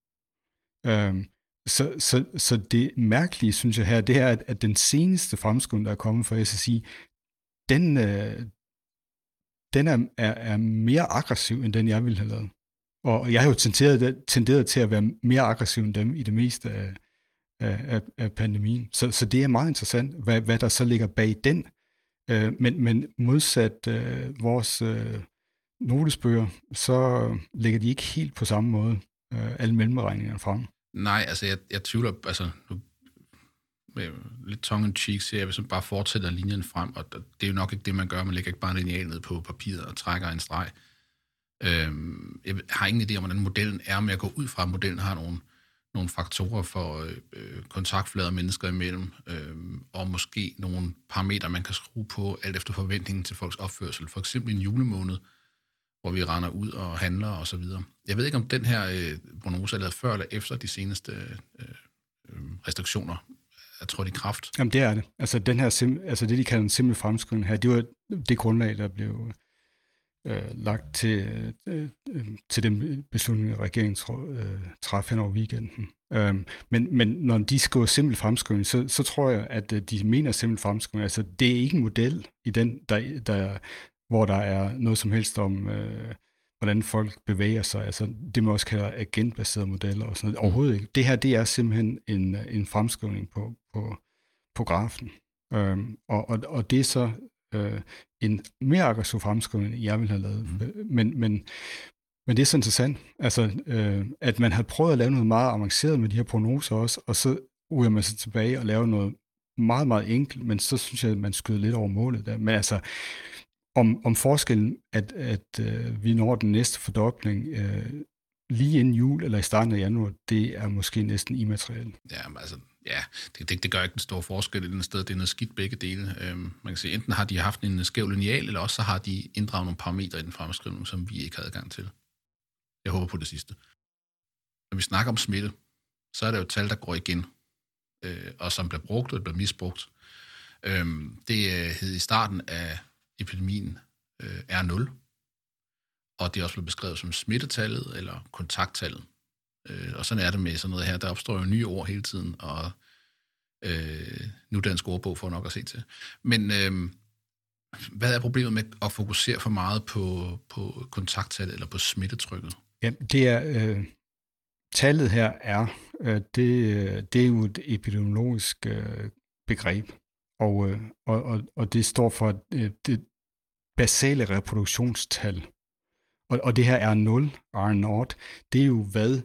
Øh, så, så, så det mærkelige, synes jeg her, det er, at, at den seneste fremskrivning, der er kommet fra S S I, den, øh, den er, er, er mere aggressiv, end den jeg ville have lavet. Og jeg har jo tenderet, tenderet til at være mere aggressiv end dem i det meste af Af, af pandemien. Så, så det er meget interessant, hvad, hvad der så ligger bag den. Øh, men, men modsat øh, vores øh, notesbøger, så ligger de ikke helt på samme måde, øh, alle mellemregningerne frem. Nej, altså jeg, jeg tvivler, altså nu, med lidt tongue in cheek, så jeg vil så bare fortsætte linjen frem, og det er jo nok ikke det, man gør. Man lægger ikke bare en lineal ned på papiret og trækker en streg. Øh, jeg har ingen idé om, hvordan modellen er, men jeg går ud fra, at modellen har nogle nogle faktorer for øh, kontaktflader mennesker imellem, øh, og måske nogle parametre, man kan skrue på, alt efter forventningen til folks opførsel. For eksempel en julemåned, hvor vi render ud og handler og så videre. Jeg ved ikke, om den her øh, prognose er lavet før eller efter de seneste øh, restriktioner er trådt i kraft. Jamen det er det. Altså, den her sim- altså det, de kalder en simpel fremskrivning her, det var det grundlag, der blev øh, lagt til, øh, til den beslutning, regeringen øh, træf hen over weekenden. Um, men, men når de skriver simpel fremskrivning, så, så tror jeg, at de mener simpel fremskrivning. Altså, det er ikke en model, i den, der, der, hvor der er noget som helst om, øh, hvordan folk bevæger sig. Altså, det man også kalder agentbaserede modeller og sådan noget. Overhovedet ikke. Det her, det er simpelthen en, en fremskrivning på, på, på grafen. Um, og, og, og det er så øh, en mere aggressiv fremskrivning, jeg ville have lavet. Mm. Men, men Men det er så interessant, altså, øh, at man har prøvet at lave noget meget avanceret med de her prognoser også, og så ryger man sig tilbage og laver noget meget, meget enkelt, men så synes jeg, at man skyder lidt over målet der. Men altså, om, om forskellen, at, at øh, vi når den næste fordobling øh, lige inden jul eller i starten af januar, det er måske næsten immaterielt. Ja, men altså, ja, det, det, det gør ikke en stor forskel i den sted. Det er noget skidt begge dele. Øhm, man kan sige, enten har de haft en skæv lineal, eller også så har de inddraget nogle parametre i den fremskrivning, som vi ikke havde adgang til. Jeg håber på det sidste. Når vi snakker om smitte, så er der jo tal, der går igen, øh, og som bliver brugt og bliver misbrugt. Øhm, det hed i starten af epidemien øh, R nul, og det er også blevet beskrevet som smittetallet eller kontakttallet. Øh, og sådan er det med sådan noget her. Der opstår jo nye ord hele tiden, og øh, nu dansk ordbog får nok at se til. Men øh, hvad er problemet med at fokusere for meget på, på kontakttallet eller på smittetrykket? Ja, det er... Øh, tallet her er, øh, det, det er jo et epidemiologisk øh, begreb, og, øh, og, og, og det står for øh, det basale reproduktionstal. Og, og det her R nul, R naught, det er jo hvad,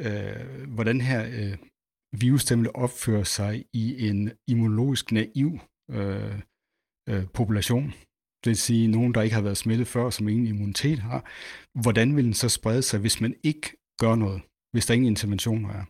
øh, hvordan her øh, virus vil opføre sig i en immunologisk naiv øh, øh, population. Det vil sige, nogen, der ikke har været smittet før, som ingen immunitet har. Hvordan vil den så sprede sig, hvis man ikke gør noget, hvis der ingen interventioner er?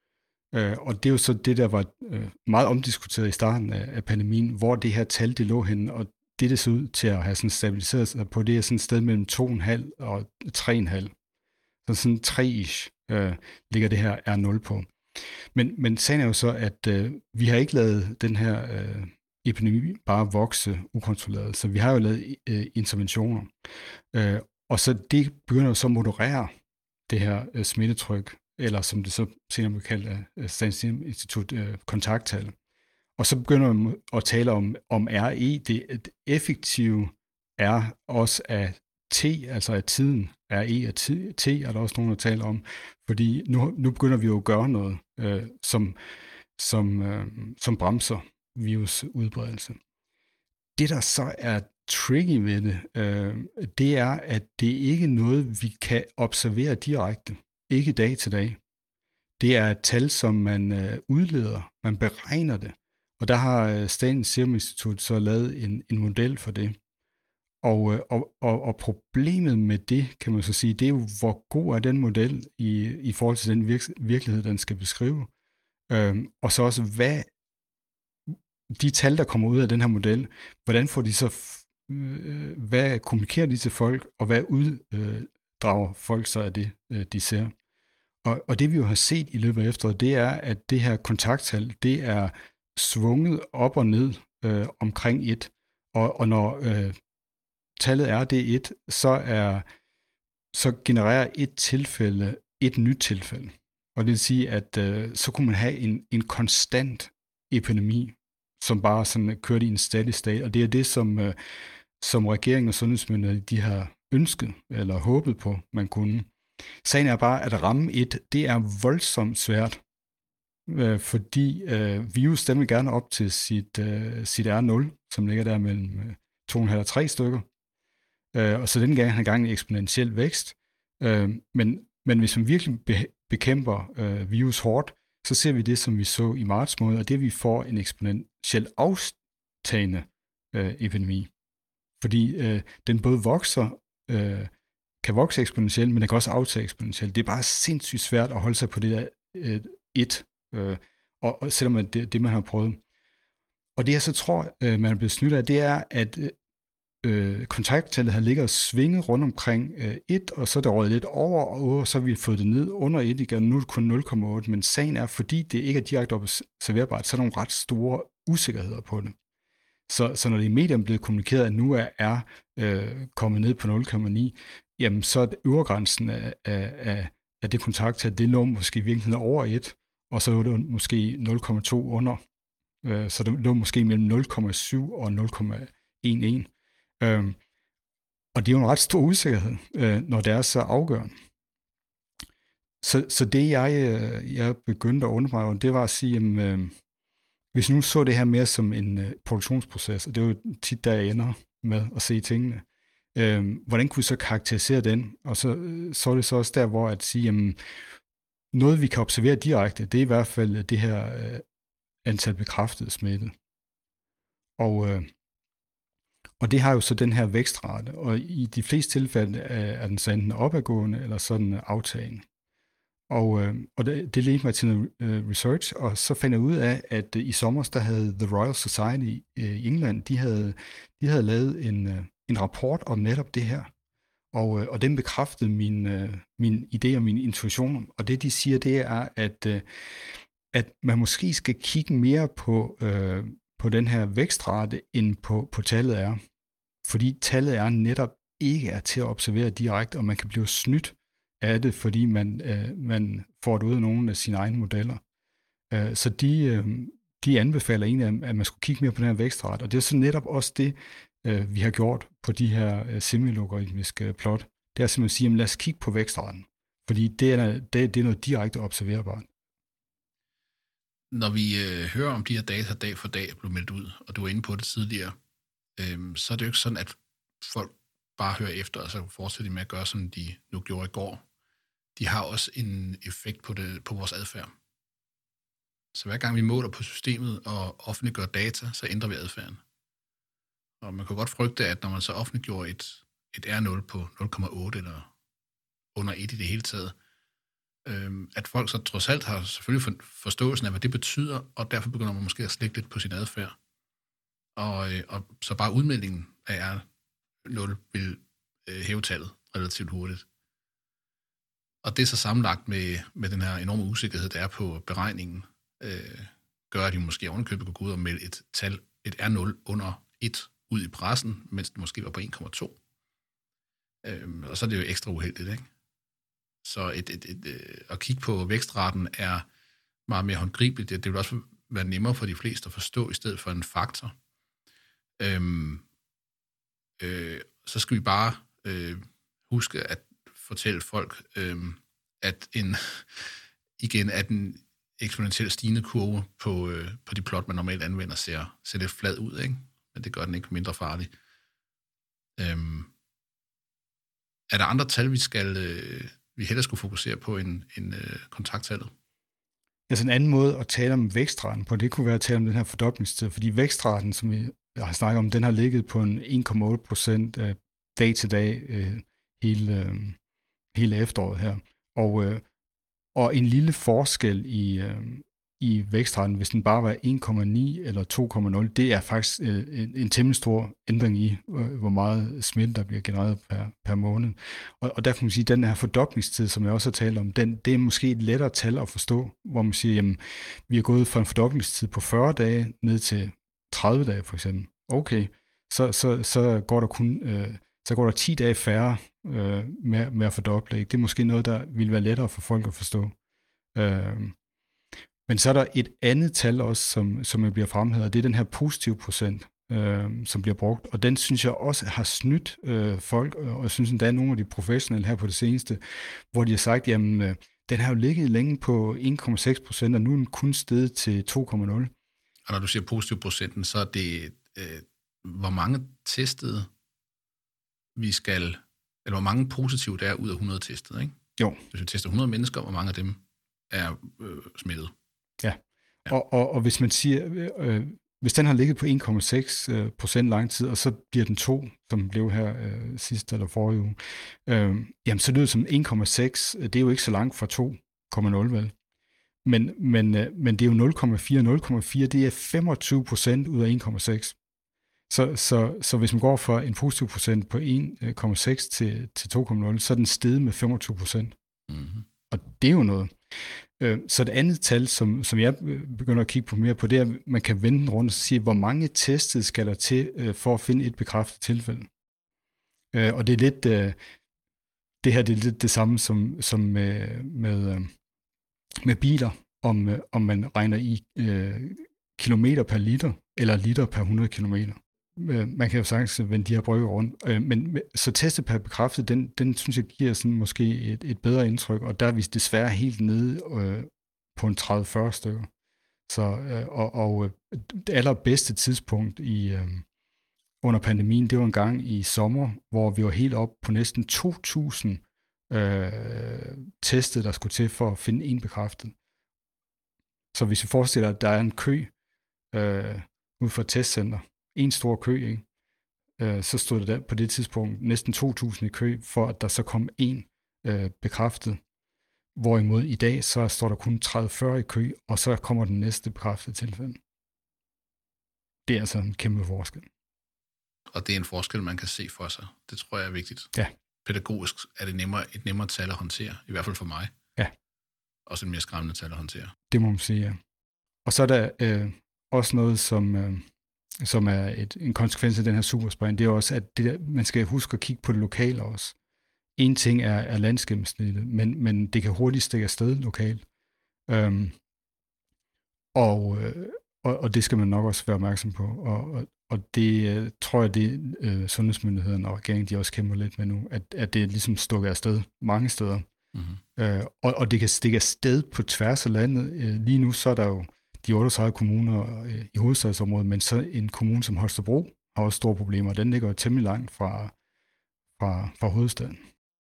Øh, og det er jo så det, der var øh, meget omdiskuteret i starten af, af pandemien, hvor det her tal, det lå henne, og det, det så ud til at have sådan stabiliseret sig på, det er sådan et sted mellem to komma fem og tre komma fem. Så sådan tre-ish øh, ligger det her R nul på. Men, men sagen er jo så, at øh, vi har ikke lavet den her øh, epidemi bare vokse ukontrolleret, så vi har jo lavet øh, interventioner. Øh, og så det begynder jo så at moderere det her øh, smittetryk, eller som det så senere bliver kaldt af øh, Statens Serum Institut, øh, kontakttal. Og så begynder man at tale om, om R E. Det, det effektive er også af T, altså af tiden. R E af T, T er der også nogen, der taler om. Fordi nu, nu begynder vi jo at gøre noget, øh, som, som, øh, som bremser virusudbredelse. Det, der så er tricky ved det, øh, det er, at det ikke er noget, vi kan observere direkte. Ikke dag til dag. Det er et tal, som man øh, udleder. Man beregner det. Og der har Statens Serum Institut så lavet en, en model for det. Og, og, og, og problemet med det, kan man så sige, det er jo, hvor god er den model i, i forhold til den virks, virkelighed, den skal beskrive. Øhm, og så også, hvad de tal, der kommer ud af den her model, hvordan får de så, øh, hvad kommunikerer de til folk, og hvad uddrager folk så af det, øh, de ser. Og, og det vi jo har set i løbet af efteråret, det er, at det her kontakttal, det er svunget op og ned øh, omkring et, og, og når øh, tallet er det et, så er så genererer et tilfælde et nyt tilfælde. Og det vil sige, at øh, så kunne man have en, en konstant epidemi, som bare sådan kørte i en steady state, og det er det, som, øh, som regeringen og sundhedsmyndighederne, de har ønsket eller håbet på, man kunne. Sagen er bare, at ramme et, det er voldsomt svært, øh, fordi øh, virus, den vil gerne op til sit, øh, sit R nul, som ligger der mellem øh, to komma fem og tre stykker, øh, og så den gang har gang i eksponentiel vækst. Øh, men, men hvis man virkelig be- bekæmper øh, virus hårdt, så ser vi det, som vi så i marts måned, og det vi får en eksponentiel afstagende øh, epidemi. Fordi øh, den både vokser, øh, kan vokse eksponentielt, men den kan også aftage eksponentielt. Det er bare sindssygt svært at holde sig på det der øh, et, øh, og, og selvom det er det, man har prøvet. Og det jeg så tror, øh, man er blevet snydt af, det er, at øh, kontakttallet har ligget og svinget rundt omkring øh, et, og så er det røget lidt over, og så har vi fået det ned under et igen. Nu er det kun nul komma otte, men sagen er, fordi det ikke er direkte observerbart, så er der nogle ret store usikkerheder på det. Så, så når det i medierne er blevet kommunikeret, at nu er R øh, kommet ned på nul komma ni, jamen så er øvergrænsen af, af, af det kontakttal, det lå måske i virkeligheden over et, og så lå det måske nul komma to under. Øh, så det lå måske mellem nul komma syv og nul komma elleve. Øh, og det er jo en ret stor usikkerhed, øh, når det er så afgørende. Så, så det jeg, jeg begyndte at undre mig over, det var at sige, jamen, øh, hvis nu så det her mere som en øh, produktionsproces, og det er jo tit, der jeg ender med at se tingene, øh, hvordan kunne vi så karakterisere den? Og så, så er det så også der, hvor at sige, jamen, noget vi kan observere direkte, det er i hvert fald det her øh, antal bekræftede smittede. Og, øh, Og det har jo så den her vækstrate, og i de fleste tilfælde er den så enten opadgående eller sådan aftagende. Og, øh, og det, det ledte mig til noget øh, research, og så fandt jeg ud af, at øh, i sommer, der havde The Royal Society øh, i England, de havde, de havde lavet en, øh, en rapport om netop det her. Og, øh, og den bekræftede min, øh, min idé og min intuition. Og det, de siger, det er, at, øh, at man måske skal kigge mere på, øh, på den her vækstrate, end på, på tallet er. Fordi tallet er netop ikke er til at observere direkte, og man kan blive snydt af det, fordi man, øh, man får det ud af nogle af sine egne modeller. Øh, så de, øh, de anbefaler egentlig, at man skulle kigge mere på den her vækstrate, og det er så netop også det, øh, vi har gjort på de her øh, semilogaritmiske plot. Det er simpelthen at sige, jamen, lad os kigge på vækstraten, fordi det er, det, det er noget direkte observerbart. Når vi øh, hører om de her data dag for dag blev meldt ud, og du var inde på det tidligere, øh, så er det jo ikke sådan, at folk bare hører efter, og så fortsætter de med at gøre, som de nu gjorde i går. De har også en effekt på, det, på vores adfærd. Så hver gang vi måler på systemet og offentliggør data, så ændrer vi adfærden. Og man kan godt frygte, at når man så offentliggjorde et, et R nul på nul komma otte eller under et i det hele taget, øhm, at folk så trods alt har selvfølgelig forståelsen af, hvad det betyder, og derfor begynder man måske at slække lidt på sin adfærd. Og, øh, og så bare udmeldingen af R nul vil øh, hæve tallet relativt hurtigt. Og det er så sammenlagt med, med den her enorme usikkerhed, der er på beregningen, øh, gør, at de måske ovenikøbet kunne gå ud og melde et tal, et R nul under et ud i pressen, mens det måske var på en komma to. Øh, og så er det jo ekstra uheldigt, ikke? Så et, et, et, et, at kigge på vækstraten er meget mere håndgribeligt. Det, det vil også være nemmere for de fleste at forstå, i stedet for en faktor. Øh, øh, så skal vi bare øh, huske at fortælle folk, øh, at en, igen, at en eksponentielt stigende kurve på, øh, på de plot, man normalt anvender, ser, ser lidt flad ud, ikke? Men det gør den ikke mindre farlig. Øhm, er der andre tal, vi skal øh, vi hellere skulle fokusere på end, end øh, kontakttallet? Altså en anden måde at tale om vækstraten på, det kunne være at tale om den her fordoblingstid, fordi vækstraten, som vi har snakket om, den har ligget på en en komma otte procent dag til dag øh, hele, øh, hele efteråret her. Og, øh, og en lille forskel i, øh, i vækstraten, hvis den bare var en komma ni eller to komma nul, det er faktisk øh, en, en temmelig stor ændring i, øh, hvor meget smitte, der bliver genereret per, per måned. Og, og der kan man sige, at den her fordoblingstid, som jeg også har talt om, den, det er måske et lettere tal at forstå, hvor man siger, jamen, vi er gået fra en fordoblingstid på fyrre dage ned til tredive dage for eksempel. Okay, så, så, så går der kun øh, så går der ti dage færre øh, med, med at fordoble. Ikke? Det er måske noget, der vil være lettere for folk at forstå. Øh, men så er der et andet tal også, som, som bliver fremhævet, og det er den her positive procent, øh, som bliver brugt. Og den synes jeg også har snydt øh, folk, og jeg synes, at der er nogle af de professionelle her på det seneste, hvor de har sagt, jamen, øh, den har jo ligget længe på en komma seks procent, og nu er den kun steget til to komma nul. Og når du siger positiv procenten, så er det, øh, hvor mange testede vi skal, eller hvor mange positive der er ud af hundrede testet, ikke? Jo. Hvis vi tester hundrede mennesker, hvor mange af dem er øh, smittet. Ja, ja. Og, og, og hvis man siger, øh, hvis den har ligget på en komma seks procent lang tid, og så bliver den to, som blev her øh, sidste eller forrige uge, øh, jamen så lyder det som en komma seks, det er jo ikke så langt fra to komma nul, vel? Men, men, øh, men det er jo nul komma fire, nul komma fire, det er femogtyve procent ud af en komma seks. Så, så, så hvis man går fra en positiv procent på en komma seks til, til to komma nul, så er den steget med femogtyve procent. Mm-hmm. Og det er jo noget. Så det andet tal, som, som jeg begynder at kigge på mere på, det er, at man kan vende den rundt og sige, hvor mange testet skal der til for at finde et bekræftet tilfælde. Og det er lidt, det her det er lidt det samme som, som med, med, med biler, om, om man regner i øh, kilometer per liter, eller liter per hundrede kilometer. Man kan jo sagtens vende de her brøker rundt. Men så testet per bekræftet, den, den synes jeg giver sådan måske et, et bedre indtryk, og der er vi desværre helt nede øh, på en tredive til fyrre stykker. Så, øh, og, og det allerbedste tidspunkt i, øh, under pandemien, det var en gang i sommer, hvor vi var helt op på næsten to tusind øh, testet, der skulle til for at finde en bekræftet. Så hvis vi forestiller, at der er en kø øh, ud for et testcenter, en stor kø, ikke? øh, så stod der på det tidspunkt næsten to tusind i kø, for at der så kom en øh, bekræftet. Hvorimod i dag, så står der kun tredive til fyrre i kø, og så kommer den næste bekræftede tilfælde. Det er altså en kæmpe forskel. Og det er en forskel, man kan se for sig. Det tror jeg er vigtigt. Ja. Pædagogisk er det nemmere, et nemmere tal at håndtere, i hvert fald for mig. Ja. Også et mere skræmmende tal at håndtere. Det må man sige, ja. Og så er der øh, også noget, som, øh, som er et, en konsekvens af den her superspreading, det er også, at det der, man skal huske at kigge på det lokale også. En ting er, er landsgennemsnittet, men, men det kan hurtigt stikke afsted lokalt. Øhm, og, øh, og, og det skal man nok også være opmærksom på. Og, og, og det øh, tror jeg, det øh, sundhedsmyndighederne og regeringen, de også kæmper lidt med nu, at, at det er ligesom stukket afsted mange steder. Mm-hmm. Øh, og, og det kan stikke afsted på tværs af landet. Øh, lige nu så er der jo de otteogtredive kommuner øh, i hovedstadsområdet, men så en kommune som Holstebro har også store problemer. Den ligger jo temmelig langt fra, fra, fra hovedstaden.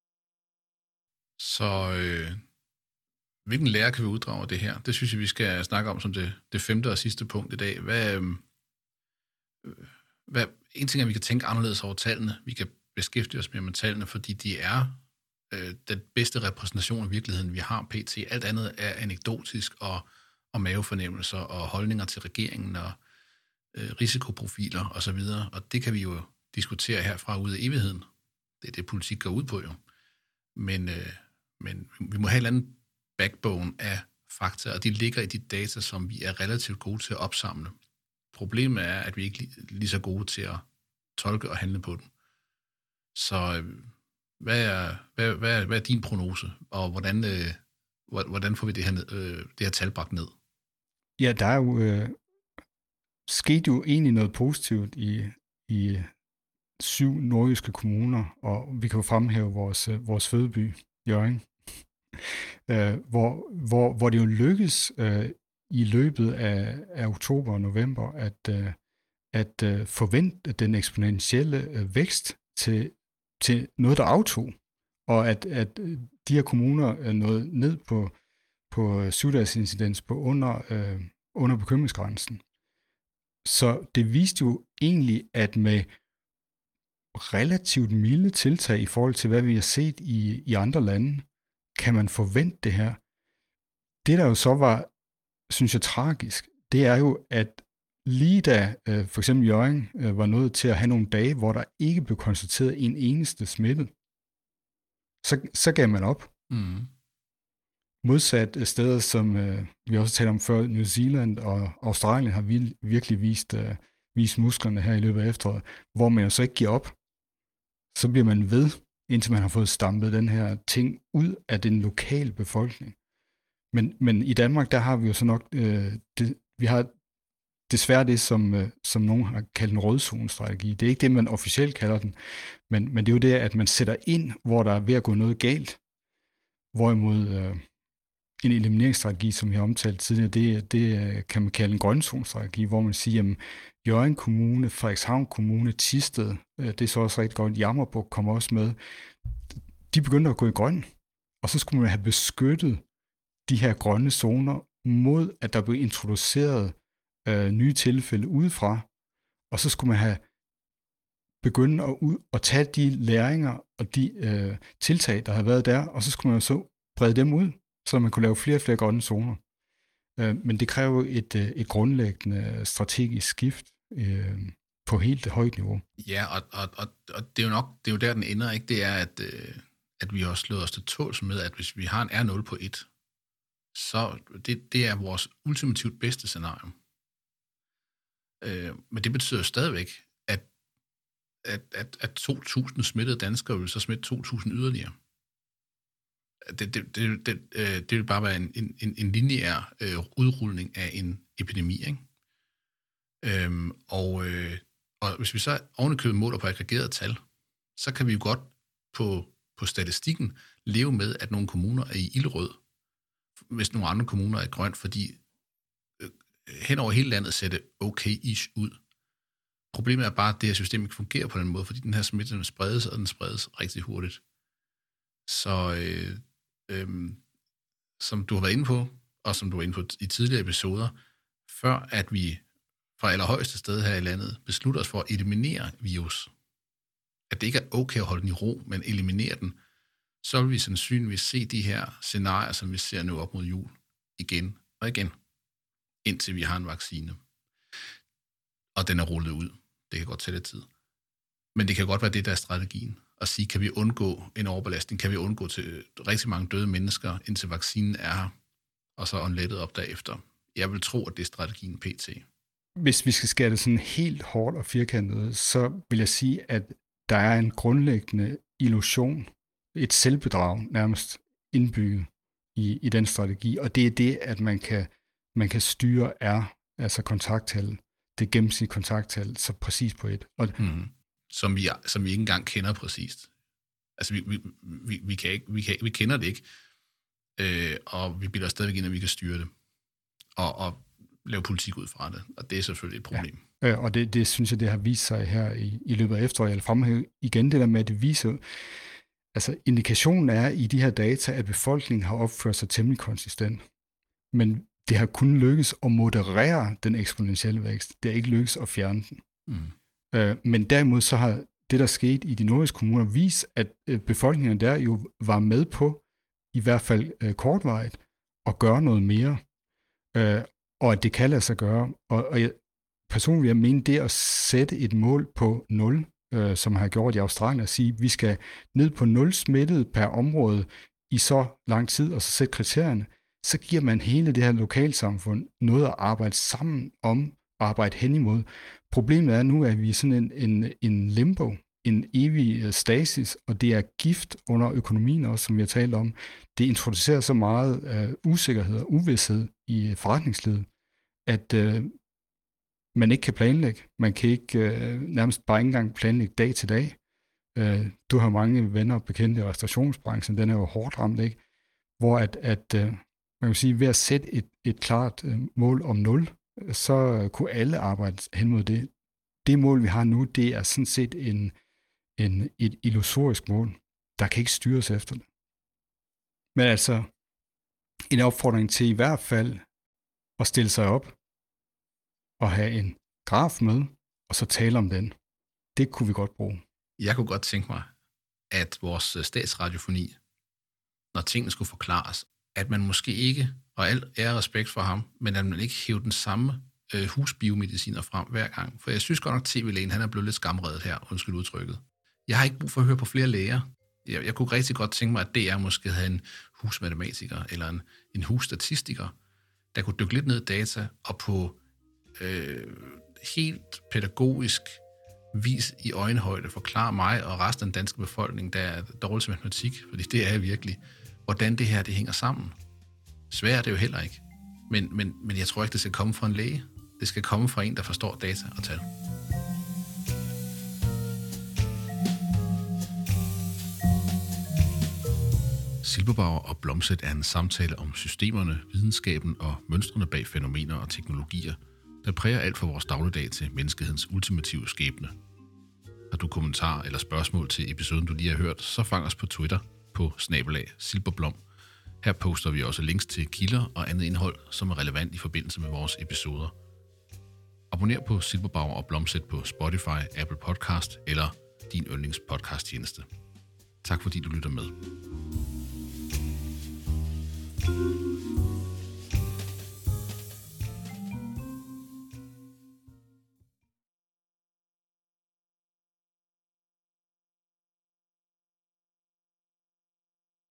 Så øh, hvilken lære kan vi uddrage af det her? Det synes jeg, vi skal snakke om som det, det femte og sidste punkt i dag. Hvad, øh, hvad, en ting er, at vi kan tænke anderledes over tallene. Vi kan beskæftige os mere med tallene, fordi de er øh, den bedste repræsentation af virkeligheden, vi har pt. Alt andet er anekdotisk og, og mavefornemmelser og holdninger til regeringen og øh, risikoprofiler osv. Og det kan vi jo diskutere herfra ud af evigheden. Det er det, politik går ud på jo. Men, øh, men vi må have en anden backbone af fakta, og de ligger i de data, som vi er relativt gode til at opsamle. Problemet er, at vi ikke er lige så gode til at tolke og handle på den. Så øh, hvad, er, hvad, hvad, er, hvad er din prognose, og hvordan, øh, hvordan får vi det her, ned, øh, det her tal bragt ned? Ja, der er jo øh, sket jo egentlig noget positivt i, i syv nordjyske kommuner, og vi kan jo fremhæve vores, vores fødeby, Hjørring, øh, hvor, hvor, hvor det jo lykkes øh, i løbet af, af oktober og november at, øh, at øh, forvente den eksponentielle øh, vækst til, til noget, der aftog, og at, at de her kommuner er nået ned på, på syvdagsincidens på under, øh, under bekymringsgrænsen. Så det viste jo egentlig, at med relativt milde tiltag i forhold til, hvad vi har set i, i andre lande, kan man forvente det her. Det, der jo så var, synes jeg, tragisk, det er jo, at lige da øh, for eksempel Hjørring øh, var nået til at have nogle dage, hvor der ikke blev konstateret en eneste smittet, så, så gav man op. Mm. Modsat steder, som øh, vi også talte om før, New Zealand og Australien har vi, virkelig vist, øh, vist musklerne her i løbet af efteråret, hvor man jo så ikke giver op. Så bliver man ved, indtil man har fået stampet den her ting ud af den lokale befolkning. Men, men i Danmark, der har vi jo så nok, øh, det, vi har desværre det, som, øh, som nogen har kaldt en rødzone-strategi. Det er ikke det, man officielt kalder den, men, men det er jo det, at man sætter ind, hvor der er ved at gå noget galt. Hvorimod øh, en elimineringsstrategi, som jeg har omtalt tidligere, det, det kan man kalde en grønzone-strategi, hvor man siger, at Hjørring Kommune, Frederikshavn Kommune, Thisted, det er så også rigtig godt, Jammerbugt kommer også med, de begyndte at gå i grøn, og så skulle man have beskyttet de her grønne zoner mod, at der blev introduceret øh, nye tilfælde udefra, og så skulle man have begyndt at, ud, at tage de læringer og de øh, tiltag, der har været der, og så skulle man så brede dem ud, så man kunne lave flere og flere grønne zoner. Men det kræver et, et grundlæggende strategisk skift øh, på helt højt niveau. Ja, og, og, og, og det er jo nok, det er jo der, den ender, ikke? Det er, at, at vi også slået os til tåls med, at hvis vi har en R nul på et, så det, det er vores ultimativt bedste scenario. Øh, men det betyder stadigvæk, at, at, at, at to tusind smittede danskere vil så smitte to tusind yderligere. Det, det, det, det, det vil bare være en, en, en lineær øh, udrulning af en epidemi, ikke? Øhm, og, øh, og hvis vi så ovenikøbet måler på aggregeret tal, så kan vi jo godt på, på statistikken leve med, at nogle kommuner er i ildrød, hvis nogle andre kommuner er grønt, fordi øh, hen over hele landet ser det okay-ish ud. Problemet er bare, at det her system ikke fungerer på den måde, fordi den her smitte spredes, og den spredes rigtig hurtigt. Så øh, øh, som du har været inde på, og som du var inde på i tidligere episoder, før at vi fra allerhøjeste sted her i landet beslutter os for at eliminere virus, at det ikke er okay at holde den i ro, men eliminere den, så vil vi sandsynligvis se de her scenarier, som vi ser nu op mod jul, igen og igen, indtil vi har en vaccine. Og den er rullet ud. Det kan godt tage lidt tid. Men det kan godt være det, der er strategien. At sige, kan vi undgå en overbelastning? Kan vi undgå til rigtig mange døde mennesker, indtil vaccinen er her, og så åndlettet op derefter? Jeg vil tro, at det er strategien P T. Hvis vi skal skære det sådan helt hårdt og firkantet, så vil jeg sige, at der er en grundlæggende illusion, et selvbedrag nærmest indbygget i, i den strategi, og det er det, at man kan, man kan styre R, altså kontakttal, det gennemsnitlige kontakttal, så præcis på et. Og, mm. som, vi, som vi ikke engang kender præcist. Altså, vi, vi, vi, vi, kan ikke, vi, kan, vi kender det ikke, øh, og vi bilder stadigvæk ind, at vi kan styre det, og, og lave politik ud fra det, og det er selvfølgelig et problem. Ja, og det, det synes jeg, det har vist sig her i, i løbet af efteråret. Jeg vil fremhæve igen det der med, at det viser, altså indikationen er i de her data, at befolkningen har opført sig temmelig konsistent, men det har kun lykkes at moderere den eksponentielle vækst. Det har ikke lykkes at fjerne den. Mm. Øh, men derimod så har det, der skete i de nordiske kommuner, vist, at øh, befolkningen der jo var med på, i hvert fald øh, kortvarigt, at gøre noget mere. Øh, og at det kan lade sig gøre. Og, og jeg, personligt vil jeg mene, det at sætte et mål på nul, øh, som har gjort i Australien, at sige, at vi skal ned på nul smittede per område i så lang tid, og så sætte kriterierne, så giver man hele det her lokalsamfund noget at arbejde sammen om, og arbejde hen imod. Problemet er nu, at vi er sådan en, en, en limbo, en evig stasis, og det er gift under økonomien også, som vi har talt om. Det introducerer så meget uh, usikkerhed og uvished i forretningslivet, at uh, man ikke kan planlægge. Man kan ikke uh, nærmest bare ikke engang planlægge dag til dag. Uh, du har mange venner og bekendte i restaurationsbranchen, den er jo hårdt ramt, ikke? Hvor at, at uh, man kan sige, ved at sætte et, et klart uh, mål om nul, så uh, kunne alle arbejde hen mod det. Det mål, vi har nu, det er sådan set en, en, et illusorisk mål. Der kan ikke styres efter det. Men altså, en opfordring til i hvert fald at stille sig op og have en graf med, og så tale om den. Det kunne vi godt bruge. Jeg kunne godt tænke mig, at vores statsradiofoni, når tingene skulle forklares, at man måske ikke, og alt er respekt for ham, men at man ikke hæver den samme øh, husbiomediciner frem hver gang. For jeg synes godt nok, at T V-lægen, han er blevet lidt skamredet her, undskyld udtrykket. Jeg har ikke brug for at høre på flere læger. Jeg, jeg kunne rigtig godt tænke mig, at D R måske havde en husmatematiker, eller en, en husstatistiker, der kunne dykke lidt ned i data, og på øh, helt pædagogisk vis i øjenhøjde forklare mig og resten af den danske befolkning, der er dårlig til matematik, fordi det er virkelig, hvordan det her det hænger sammen. Svært er det jo heller ikke. Men, men, men jeg tror ikke, det skal komme fra en læge. Det skal komme fra en, der forstår data og tal. Silberbauer og Blomstedt er en samtale om systemerne, videnskaben og mønstrene bag fænomener og teknologier, der præger alt fra vores dagligdag til menneskehedens ultimative skæbne. Har du kommentarer eller spørgsmål til episoden, du lige har hørt, så fang os på Twitter på snabelag silberblom. Her poster vi også links til kilder og andet indhold, som er relevant i forbindelse med vores episoder. Abonner på Silberbauer og Blomstedt på Spotify, Apple Podcast eller din yndlings podcasttjeneste. Tak fordi du lytter med.